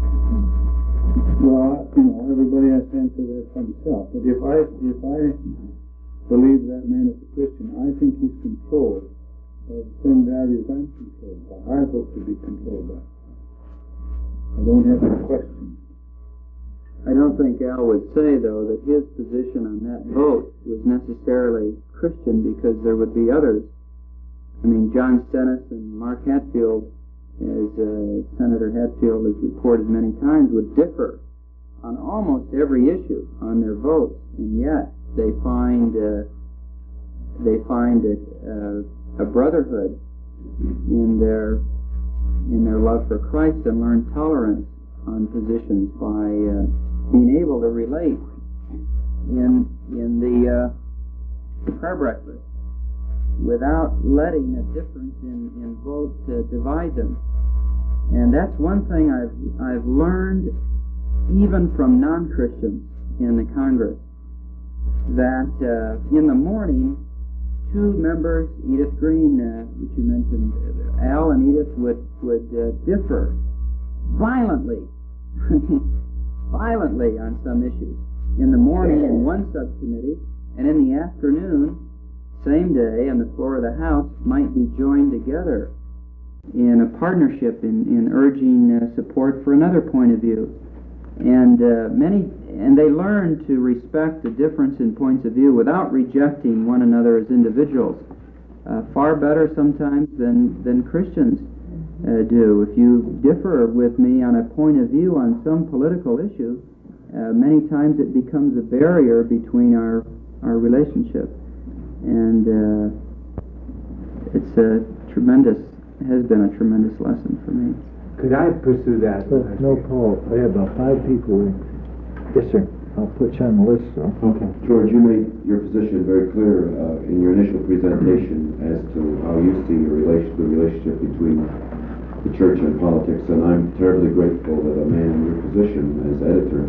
Well, everybody has to answer that for himself. But if I believe that man is a Christian, I think he's controlled by the same values I'm controlled by. I hope to be controlled by. I don't have any question. I I don't think Al would say, though, that his position on that vote was necessarily Christian, because there would be others. I mean, John Stennis and Mark Hatfield, as Senator Hatfield has reported many times, would differ on almost every issue on their votes, and yet they find a brotherhood in their love for Christ, and learn tolerance on positions by being able to relate in the prayer breakfast without letting a difference in vote divide them. And that's one thing I've learned even from non-Christians in the Congress, that in the morning, two members, Edith Green, which you mentioned, Al and Edith, would differ violently on some issues. In the morning in one subcommittee, and in the afternoon, same day, on the floor of the House, might be joined together in a partnership in urging support for another point of view. And they learn to respect the difference in points of view without rejecting one another as individuals. Far better sometimes than Christians do. If you differ with me on a point of view on some political issue, many times it becomes a barrier between our relationship. And it's has been a tremendous lesson for me. Could I pursue that? No, Paul, I have about 5 people. Yes, sir. I'll put you on the list, so. Okay. George, you made your position very clear in your initial presentation as to how you see the relationship between the church and politics, and I'm terribly grateful that a man in your position as editor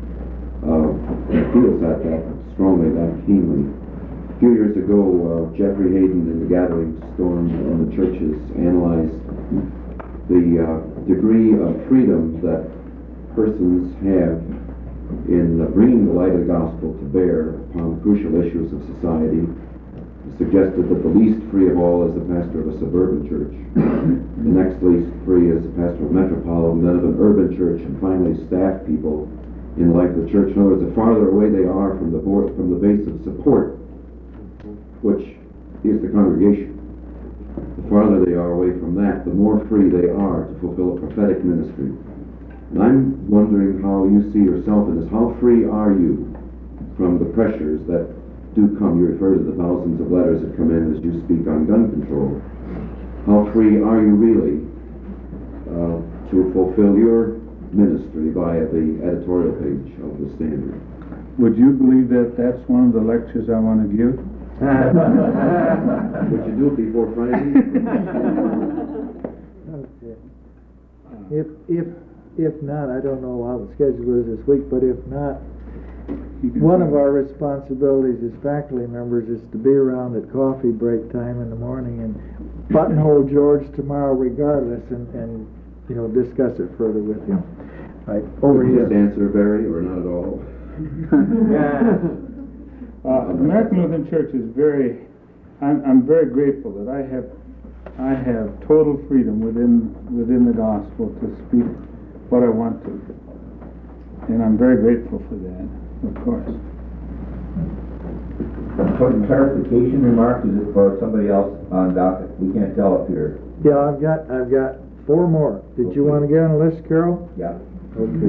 feels that strongly, that keenly. A few years ago, Jeffrey Hayden in The Gathering Storm in the churches analyzed the degree of freedom that persons have in bringing the light of the gospel to bear upon the crucial issues of society. He suggested that the least free of all is the pastor of a suburban church. The next least free is the pastor of a metropolitan, then of an urban church, and finally staff people in the life of the church. In other words, the farther away they are from the base of support, which is the congregation, the farther they are away from that, the more free they are to fulfill a prophetic ministry. And I'm wondering how you see yourself in this. How free are you from the pressures that do come? You refer to the thousands of letters that come in as you speak on gun control. How free are you really to fulfill your ministry via the editorial page of the Standard? Would you believe that that's one of the lectures I want to give? Would you do it before Friday? If not, I don't know how the schedule is this week, but if not, one of our responsibilities as faculty members is to be around at coffee break time in the morning and buttonhole George tomorrow regardless, and discuss it further with you. Right, over here. Just answer, Barry, or not at all? The American Lutheran Church is I'm very grateful that I have total freedom within the gospel to speak what I want to, and I'm very grateful for that, of course. For clarification remarks, is it for somebody else on docket? We can't tell up here. Yeah, I've got 4 more. Did you want to get on the list, Carol? Yeah. Okay.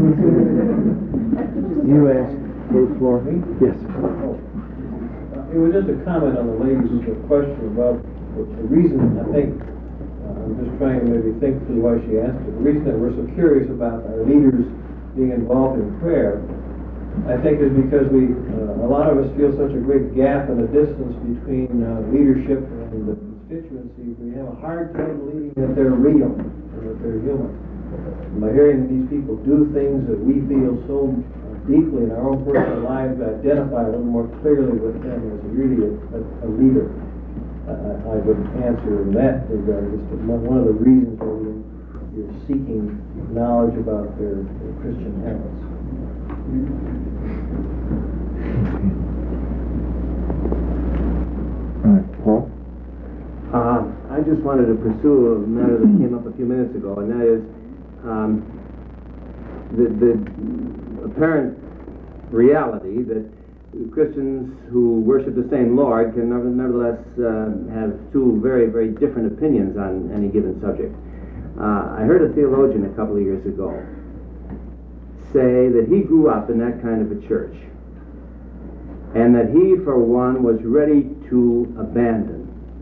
You asked for the floor. Yes. It was just a comment on the lady's question about the reason, I think, I'm just trying to maybe think through why she asked it. The reason that we're so curious about our leaders being involved in prayer, I think, is because a lot of us feel such a great gap and a distance between leadership and the constituency. We have a hard time believing that they're real and that they're human. And by hearing that these people do things that we feel so deeply in our own personal lives, identify a little more clearly with them as really a leader. I would answer in that regard. It's one of the reasons why you're seeking knowledge about their Christian habits. All right, Paul? I just wanted to pursue a matter that came up a few minutes ago, and that is the apparent reality that Christians who worship the same Lord can nevertheless have two very, very different opinions on any given subject. I heard a theologian a couple of years ago say that he grew up in that kind of a church, and that he, for one, was ready to abandon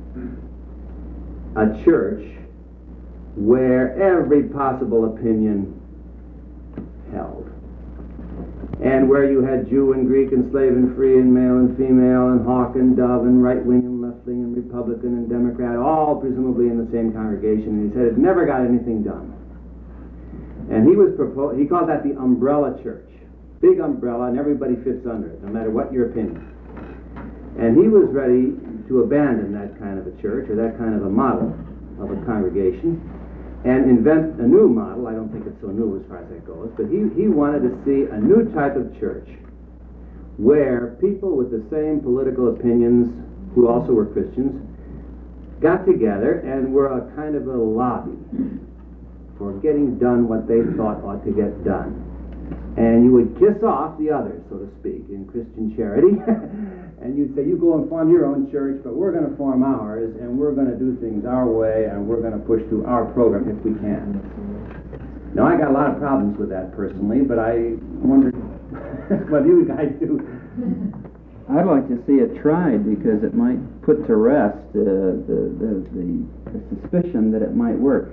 a church where every possible opinion held, and where you had Jew and Greek and slave and free and male and female and hawk and dove and right-wing and left-wing and Republican and Democrat, all presumably in the same congregation. And he said it never got anything done. And he called that the umbrella church. Big umbrella, and everybody fits under it, no matter what your opinion. And he was ready to abandon that kind of a church, or that kind of a model of a congregation, and invent a new model. I don't think it's so new as far as that goes, but he wanted to see a new type of church where people with the same political opinions, who also were Christians, got together and were a kind of a lobby for getting done what they thought ought to get done. And you would kiss off the others, so to speak, in Christian charity. And you'd say, you go and form your own church, but we're going to form ours, and we're going to do things our way, and we're going to push through our program if we can. Now, I got a lot of problems with that personally, but I wonder what you guys do. I'd like to see it tried, because it might put to rest the suspicion that it might work.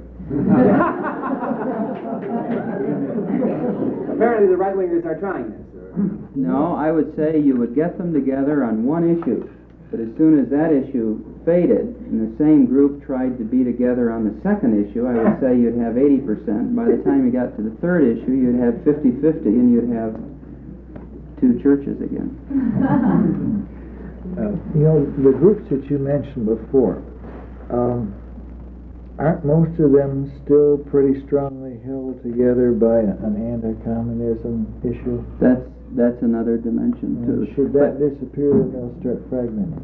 Apparently the right-wingers are trying this. No, I would say you would get them together on one issue, but as soon as that issue faded and the same group tried to be together on the second issue, I would say you'd have 80%. By the time you got to the third issue, you'd have 50-50, and you'd have two churches again. The groups that you mentioned before, aren't most of them still pretty strongly held together by an anti-communism issue? That's another dimension too. Should that disappear, then they'll start fragmenting.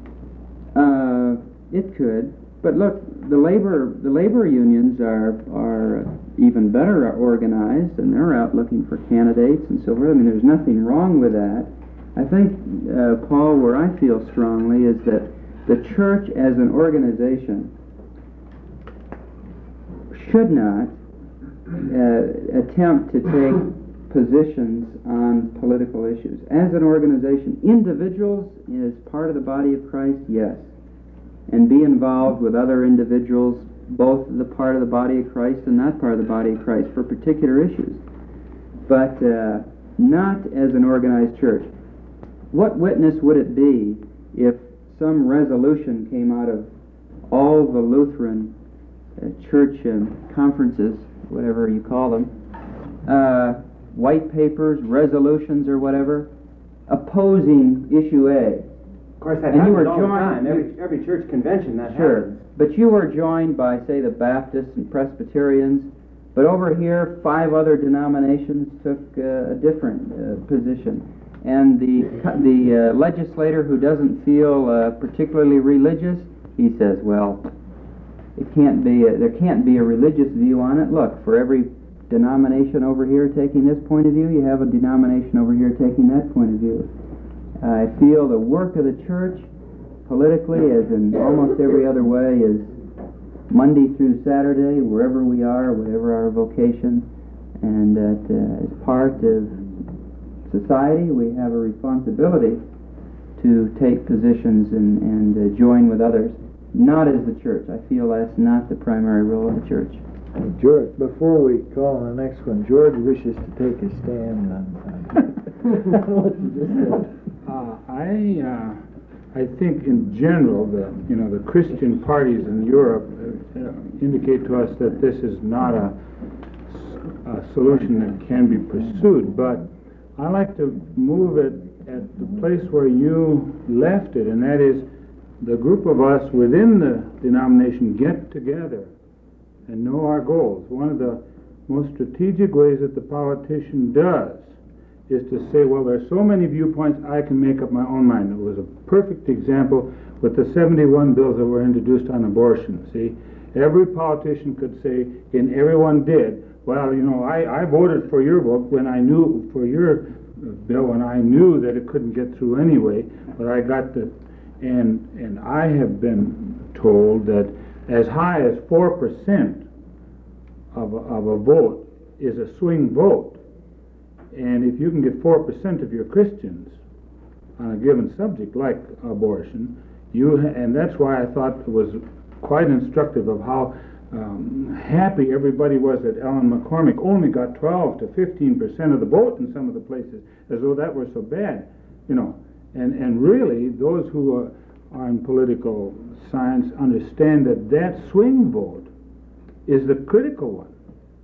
It could, but look, the labor unions are even better organized, and they're out looking for candidates and so forth. I mean, there's nothing wrong with that. I think, Paul, where I feel strongly is that the church as an organization should not attempt to take positions on political issues. As an organization, individuals, as part of the body of Christ, yes, and be involved with other individuals, both the part of the body of Christ and not part of the body of Christ, for particular issues, but not as an organized church. What witness would it be if some resolution came out of all the Lutheran church conferences, whatever you call them, white papers, resolutions, or whatever, opposing issue A? Of course, that happens all the time. Every church convention that happens. But you were joined by, say, the Baptists and Presbyterians, but over here 5 other denominations took a different position. And the legislator who doesn't feel particularly religious, he says, well, there can't be a religious view on it. Look, for every denomination over here taking this point of view, you have a denomination over here taking that point of view. I feel the work of the church, politically, as in almost every other way, is Monday through Saturday, wherever we are, whatever our vocation, and that as part of society, we have a responsibility to take positions and join with others, not as the church. I feel that's not the primary role of the church. George, before we call on the next one, George wishes to take a stand on what you just said. I think in general the Christian parties in Europe indicate to us that this is not a solution that can be pursued, but I like to move it at the place where you left it, and that is the group of us within the denomination get together and know our goals. One of the most strategic ways that the politician does is to say, well, there's so many viewpoints, I can make up my own mind. It was a perfect example with the 71 bills that were introduced on abortion. See, every politician could say, and everyone did, well, I voted for your vote when I knew for your bill, and I knew that it couldn't get through anyway, but I got the, and I have been told that as high as 4% of a vote is a swing vote. And if you can get 4% of your Christians on a given subject like abortion, and that's why I thought it was quite instructive of how happy everybody was that Ellen McCormick only got 12 to 15% of the vote in some of the places, as though that were so bad, you know. And really, those who are in political science understand that that swing vote is the critical one.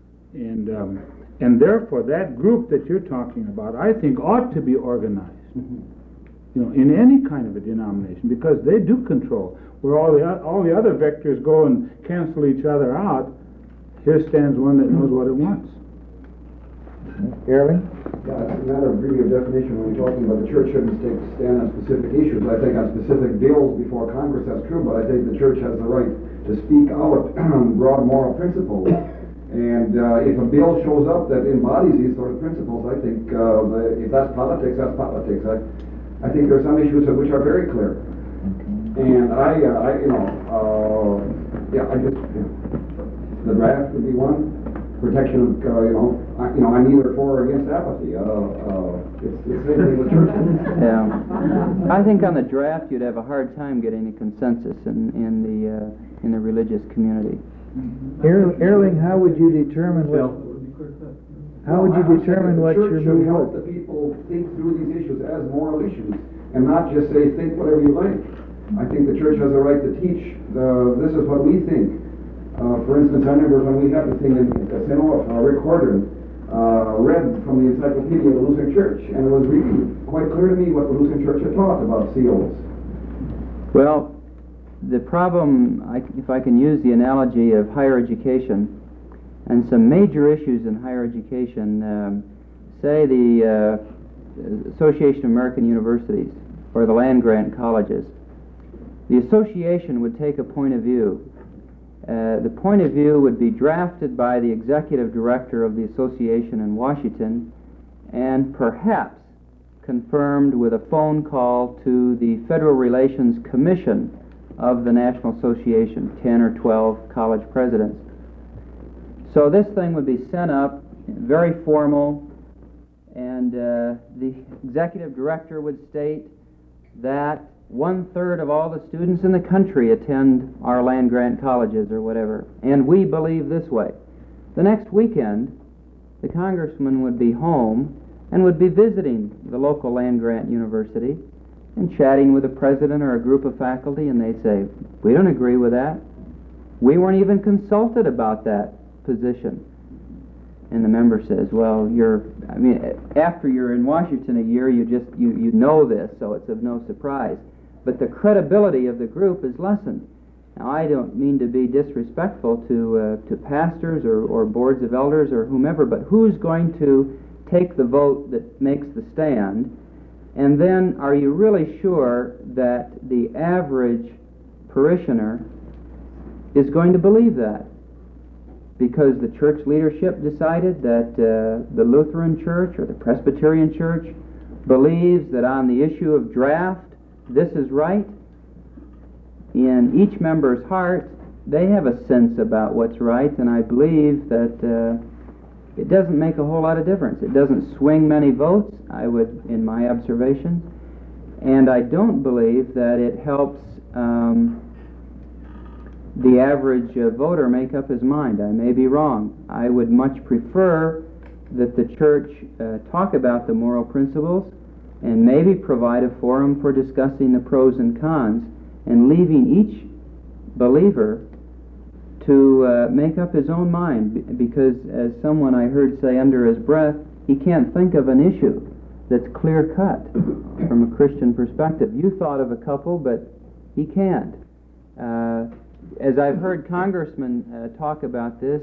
And therefore, that group that you're talking about, I think, ought to be organized, you know, in any kind of a denomination, because they do control. Where all the other vectors go and cancel each other out, here stands one that knows what it wants. Erling? Yeah, it's a matter of really of definition when we're talking about the church shouldn't stand on specific issues. I think on specific bills before Congress, that's true, but I think the church has the right to speak out broad moral principles. And if a bill shows up that embodies these sort of principles, I think if that's politics, that's politics. I think there are some issues which are very clear. And the draft would be one. Protection of, I'm neither for or against apathy. It's the same thing with churches. Yeah, I think on the draft you'd have a hard time getting a consensus in the religious community. Erling, how would you determine what? How would you determine what your church should move help was? the people think through these issues as moral issues, and not just say think whatever you like. I think the church has a right to teach. This is what we think. For instance, I remember when we had the thing in St. Olaf, Rick Horton read from the Encyclopedia of the Lutheran Church, and it was really quite clear to me what the Lutheran Church had taught about seals. Well, the problem, if I can use the analogy of higher education, and some major issues in higher education, say the Association of American Universities or the land-grant colleges, the association would take a point of view. The point of view would be drafted by the executive director of the association in Washington and perhaps confirmed with a phone call to the Federal Relations Commission of the National Association, 10 or 12 college presidents. So this thing would be sent up, very formal, and the executive director would state that 1/3 of all the students in the country attend our land-grant colleges or whatever, and we believe this way. The next weekend, the congressman would be home and would be visiting the local land-grant university and chatting with the president or a group of faculty, and they'd say, we don't agree with that. We weren't even consulted about that position. And the member says, well, after you're in Washington a year, you know this, so it's of no surprise. But the credibility of the group is lessened. Now, I don't mean to be disrespectful to pastors or boards of elders or whomever, but who's going to take the vote that makes the stand? And then, are you really sure that the average parishioner is going to believe that? Because the church leadership decided that the Lutheran Church or the Presbyterian Church believes that on the issue of draft, this is right. In each member's heart, they have a sense about what's right, and I believe that it doesn't make a whole lot of difference. It doesn't swing many votes, in my observations, and I don't believe that it helps the average voter make up his mind. I may be wrong. I would much prefer that the church talk about the moral principles and maybe provide a forum for discussing the pros and cons and leaving each believer to make up his own mind, because as someone I heard say under his breath, he can't think of an issue that's clear-cut from a Christian perspective. You thought of a couple, but he can't. As I've heard congressmen talk about this,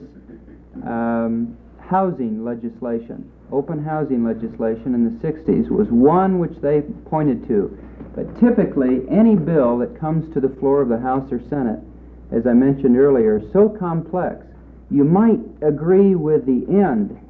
housing legislation, open housing legislation in the 60s was one which they pointed to. But typically, any bill that comes to the floor of the House or Senate, as I mentioned earlier, is so complex, you might agree with the end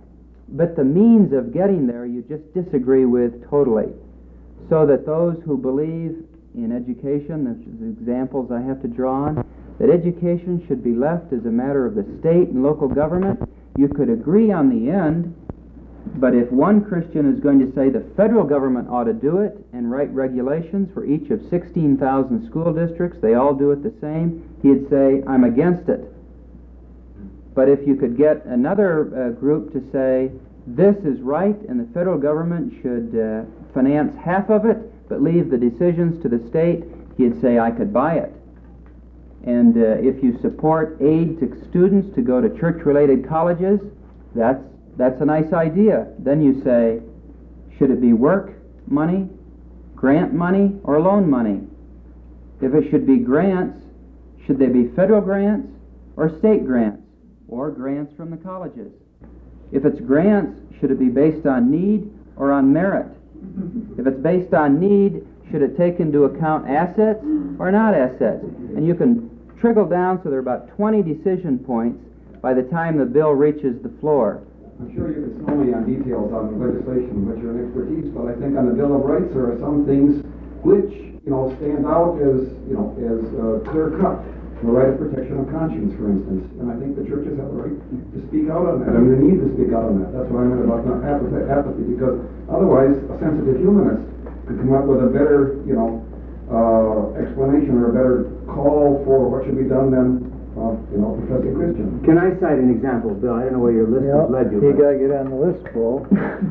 but the means of getting there you just disagree with totally. So that those who believe in education, the examples I have to draw on, that education should be left as a matter of the state and local government, you could agree on the end, but if one Christian is going to say the federal government ought to do it and write regulations for each of 16,000 school districts, they all do it the same, he'd say, I'm against it. But if you could get another group to say, this is right and the federal government should finance half of it, but leave the decisions to the state, he'd say, I could buy it. And if you support aid to students to go to church-related colleges, that's a nice idea. Then you say, should it be work money, grant money, or loan money? If it should be grants, should they be federal grants or state grants, or grants from the colleges? If it's grants, should it be based on need or on merit? If it's based on need, should it take into account assets or not assets? And you can trickle down so there are about 20 decision points by the time the bill reaches the floor. I'm sure you could sell me on details on legislation, but you're an expertise, but I think on the Bill of Rights there are some things which, stand out as clear cut. The right of protection of conscience, for instance. And I think the churches have the right to speak out on that. I mean, they need to speak out on that. That's what I meant about not apathy, because otherwise a sensitive humanist could come up with a better, explanation or a better call for what should be done than, Professor Christian. Can I cite an example, Bill? I don't know where your list has led you. You gotta get on the list, Paul.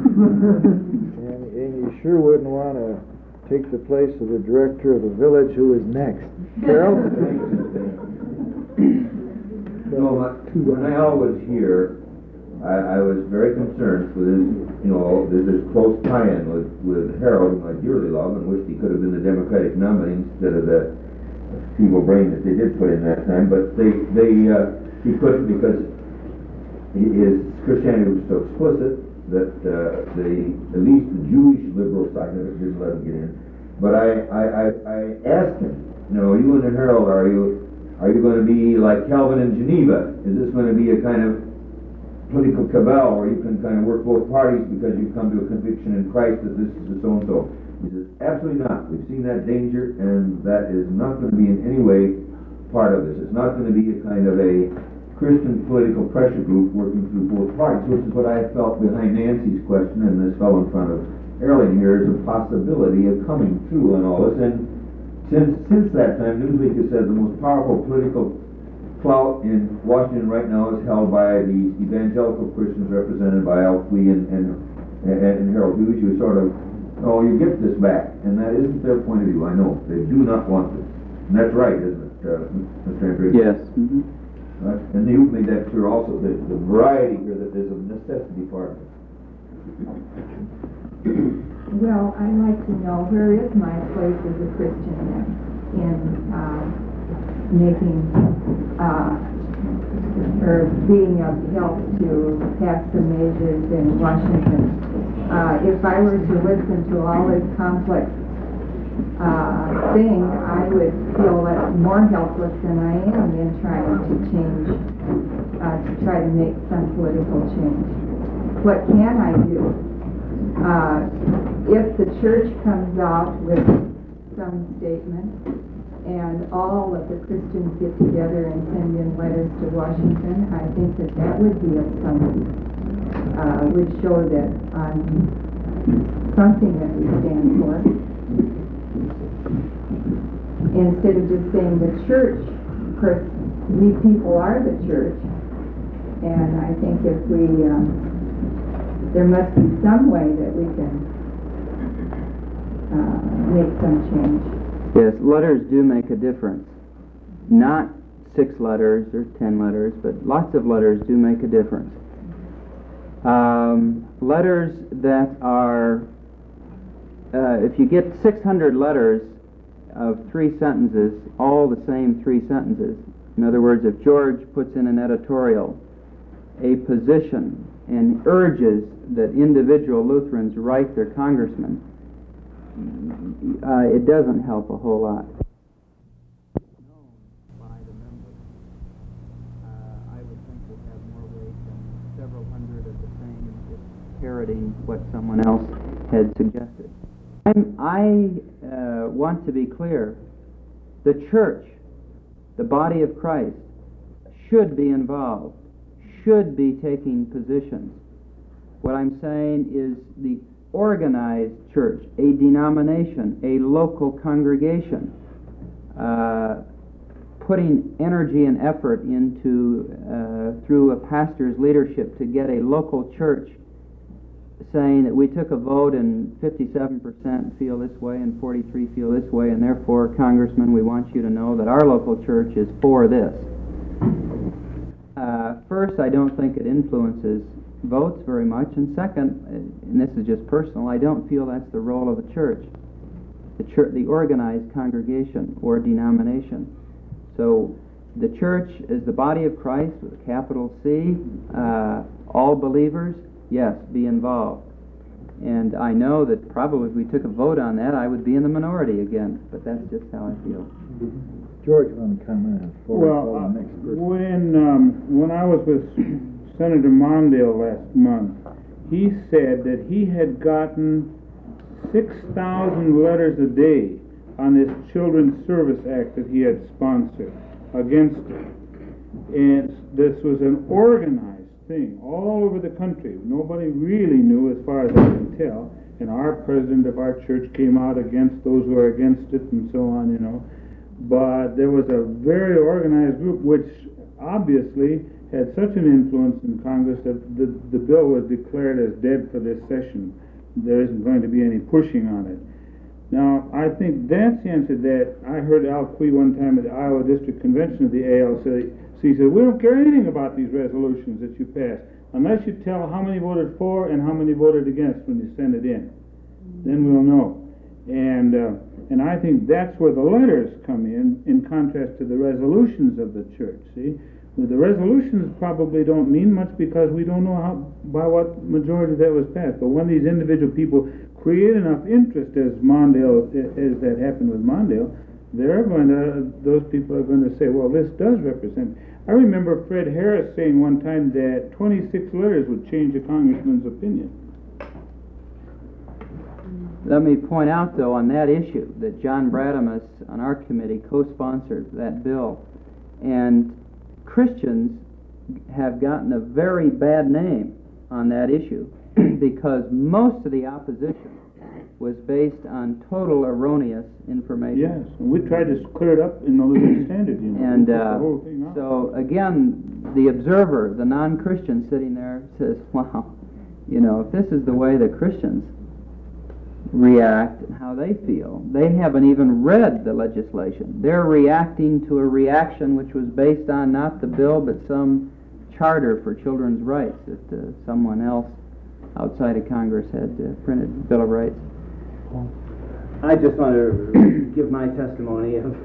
and you sure wouldn't want to take the place of the director of the village who is next. Carol? When Al was here, I was very concerned with his, this close tie-in with Harold, whom I dearly love, and wished he could have been the Democratic nominee instead of the feeble brain that they did put in that time. But he couldn't because his Christianity was so explicit that at least the Jewish liberal side of it didn't let him get in. But I asked him, you and Harold, are you going to be like Calvin in Geneva? Is this going to be a kind of political cabal where you can kind of work both parties because you've come to a conviction in Christ that this is the so-and-so? He says, absolutely not. We've seen that danger, and that is not going to be in any way part of this. It's not going to be a kind of a Christian political pressure group working through both parties, which is what I felt behind Nancy's question and this fellow in front of Erling here is a possibility of coming through on all this. And since that time, Newsweek has said the most powerful political clout in Washington right now is held by the evangelical Christians represented by Al Quee and Harold Hughes, who sort of, you get this back. And that isn't their point of view, I know. They do not want this. And that's right, isn't it, Mr. Andrew? Yes. Mm-hmm. Right? And you made that clear also, the variety here, that there's a necessity part of it. Well, I'd like to know, where is my place as a Christian in making or being of help to pass the measures in Washington? If I were to listen to all this complex thing, I would feel more helpless than I am in trying to change, to try to make some political change. What can I do? If the church comes out with some statement and all of the Christians get together and send in letters to Washington, I think that would be of some, would show that something that we stand for. Instead of just saying the church, of course, we people are the church, and I think if we, there must be some way that we can make some change. Yes, letters do make a difference. Not 6 letters or 10 letters, but lots of letters do make a difference. Letters that are, if you get 600 letters of 3 sentences, all the same 3 sentences. In other words, if George puts in an editorial, a position, and urges that individual Lutherans write their congressman, it doesn't help a whole lot. Known by the members, I would think will have more weight than several hundred of the same, if parroting what someone else had suggested. I want to be clear. The church, the body of Christ, should be involved, should be taking positions. What I'm saying is the organized church, a denomination, a local congregation, putting energy and effort into, through a pastor's leadership, to get a local church saying that we took a vote and 57% feel this way and 43 feel this way, and therefore, Congressman, we want you to know that our local church is for this. First, I don't think it influences votes very much, and second, and this is just personal, I don't feel that's the role of a church, the organized congregation or denomination. So the church is the body of Christ with a capital C, all believers, yes, be involved. And I know that probably if we took a vote on that, I would be in the minority again, but that's just how I feel. George, want to comment before I call the next person? When I was with Senator Mondale last month, he said that he had gotten 6,000 letters a day on this Children's Service Act that he had sponsored against it. And this was an organized thing all over the country. Nobody really knew, as far as I can tell. And our president of our church came out against those who are against it and so on, you know. But there was a very organized group which obviously had such an influence in Congress that the bill was declared as dead for this session. There isn't going to be any pushing on it. Now, I think that's the answer that I heard Al Quee one time at the Iowa District Convention of the ALC. He said, we don't care anything about these resolutions that you pass unless you tell how many voted for and how many voted against when you send it in. Then we'll know. And I think that's where the letters come in contrast to the resolutions of the church, see? Well, the resolutions probably don't mean much because we don't know by what majority that was passed. But when these individual people create enough interest, as that happened with Mondale, those people are going to say, well, this does represent. I remember Fred Harris saying one time that 26 letters would change a congressman's opinion. Let me point out, though, on that issue, that John Bradamus on our committee co-sponsored that bill. And Christians have gotten a very bad name on that issue because most of the opposition was based on total erroneous information. Yes, and we tried to clear it up in the Lutheran Standard, you know. And the whole thing out. so, again, the observer, the non-Christian sitting there says, wow, you know, if this is the way that Christians react and how they feel, they haven't even read the legislation. They're reacting to a reaction which was based on not the bill but some charter for children's rights that someone else outside of Congress had printed, Bill of Rights. I just want to give my testimony of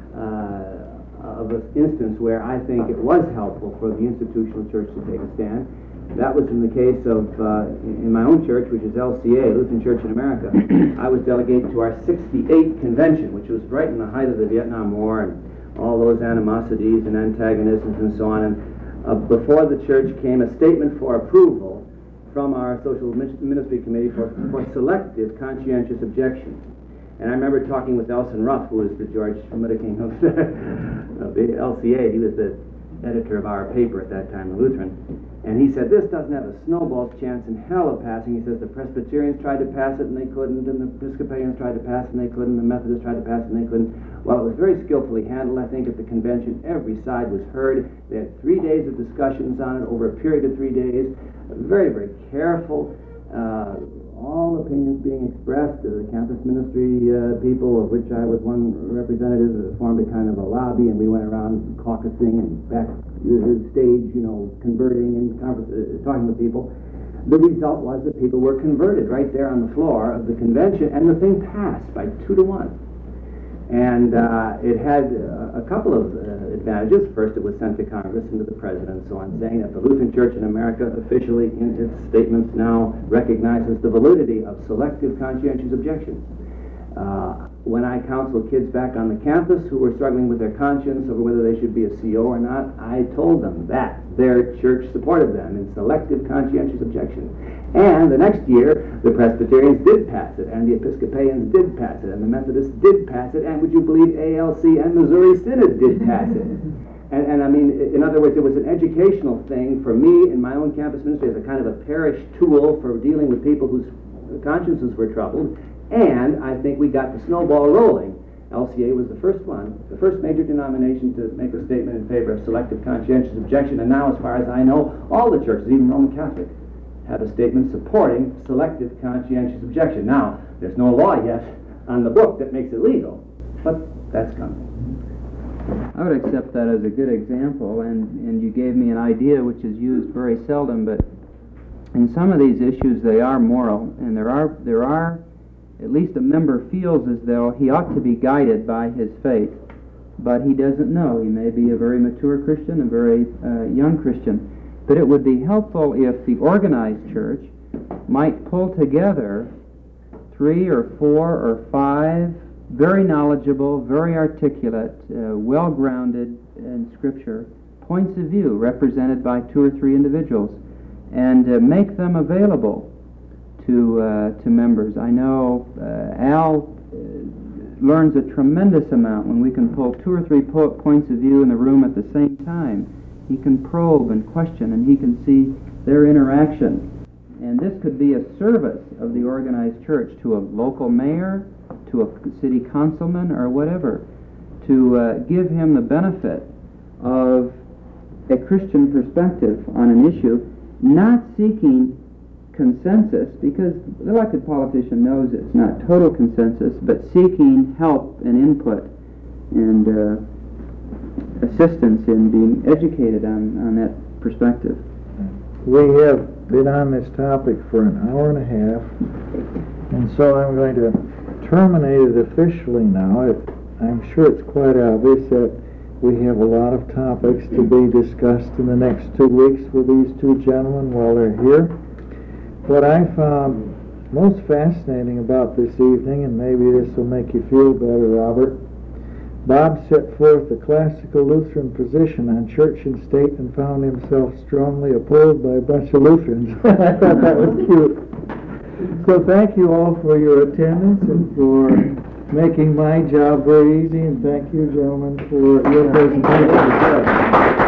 an instance where I think it was helpful for the institutional church to take a stand. That was in the case of, in my own church, which is LCA, Lutheran Church in America. I was delegated to our 68th convention, which was right in the height of the Vietnam War and all those animosities and antagonisms and so on. And before the church came a statement for approval from our Social Ministry Committee for selective conscientious objections. And I remember talking with Elson Ruff, who was the George Schmidt-King of the LCA. He was the editor of our paper at that time, the Lutheran. And he said, this doesn't have a snowball's chance in hell of passing. He says, the Presbyterians tried to pass it and they couldn't, and the Episcopalians tried to pass it and they couldn't, and the Methodists tried to pass it and they couldn't. Well, it was very skillfully handled, I think, at the convention. Every side was heard. They had 3 days of discussions on it over a period of 3 days. Very, very careful. All opinions being expressed. The campus ministry people, of which I was one representative, formed a kind of a lobby, and we went around caucusing and backstage, you know, converting and talking with people. The result was that people were converted right there on the floor of the convention, and the thing passed by 2 to 1. And it had a couple of advantages. First, it was sent to Congress and to the President and so on, saying that the Lutheran Church in America officially, in its statements now, recognizes the validity of selective conscientious objections. When I counseled kids back on the campus who were struggling with their conscience over whether they should be a CO or not, I told them that their church supported them in selective conscientious objection. And the next year, the Presbyterians did pass it, and the Episcopalians did pass it, and the Methodists did pass it, and would you believe ALC and Missouri Synod did pass it? And I mean, in other words, it was an educational thing for me in my own campus ministry as a kind of a parish tool for dealing with people whose consciences were troubled, and I think we got the snowball rolling. LCA was the first one, the first major denomination to make a statement in favor of selective conscientious objection, and now, as far as I know, all the churches, even Roman Catholic, have a statement supporting selective conscientious objection. Now, there's no law yet on the book that makes it legal, but that's coming. I would accept that as a good example, and you gave me an idea which is used very seldom, but in some of these issues they are moral, and there are at least a member feels as though he ought to be guided by his faith, but he doesn't know. He may be a very mature Christian, a very young Christian, but it would be helpful if the organized church might pull together 3 or 4 or 5 very knowledgeable, very articulate, well-grounded in Scripture points of view represented by 2 or 3 individuals, and make them available to members. I know Al learns a tremendous amount when we can pull 2 or 3 points of view in the room at the same time. He can probe and question, and he can see their interaction. And this could be a service of the organized church to a local mayor, to a city councilman, or whatever, to give him the benefit of a Christian perspective on an issue, not seeking consensus, because the elected politician knows it's not total consensus, but seeking help and input and assistance in being educated on that perspective. We have been on this topic for an hour and a half, and so I'm going to terminate it officially now. I'm sure it's quite obvious that we have a lot of topics to be discussed in the next 2 weeks with these 2 gentlemen while they're here. What I found most fascinating about this evening, and maybe this will make you feel better, Robert, Bob set forth the classical Lutheran position on church and state and found himself strongly opposed by a bunch of Lutherans. I thought that was cute. So thank you all for your attendance and for making my job very easy, and thank you, gentlemen, for your presentation.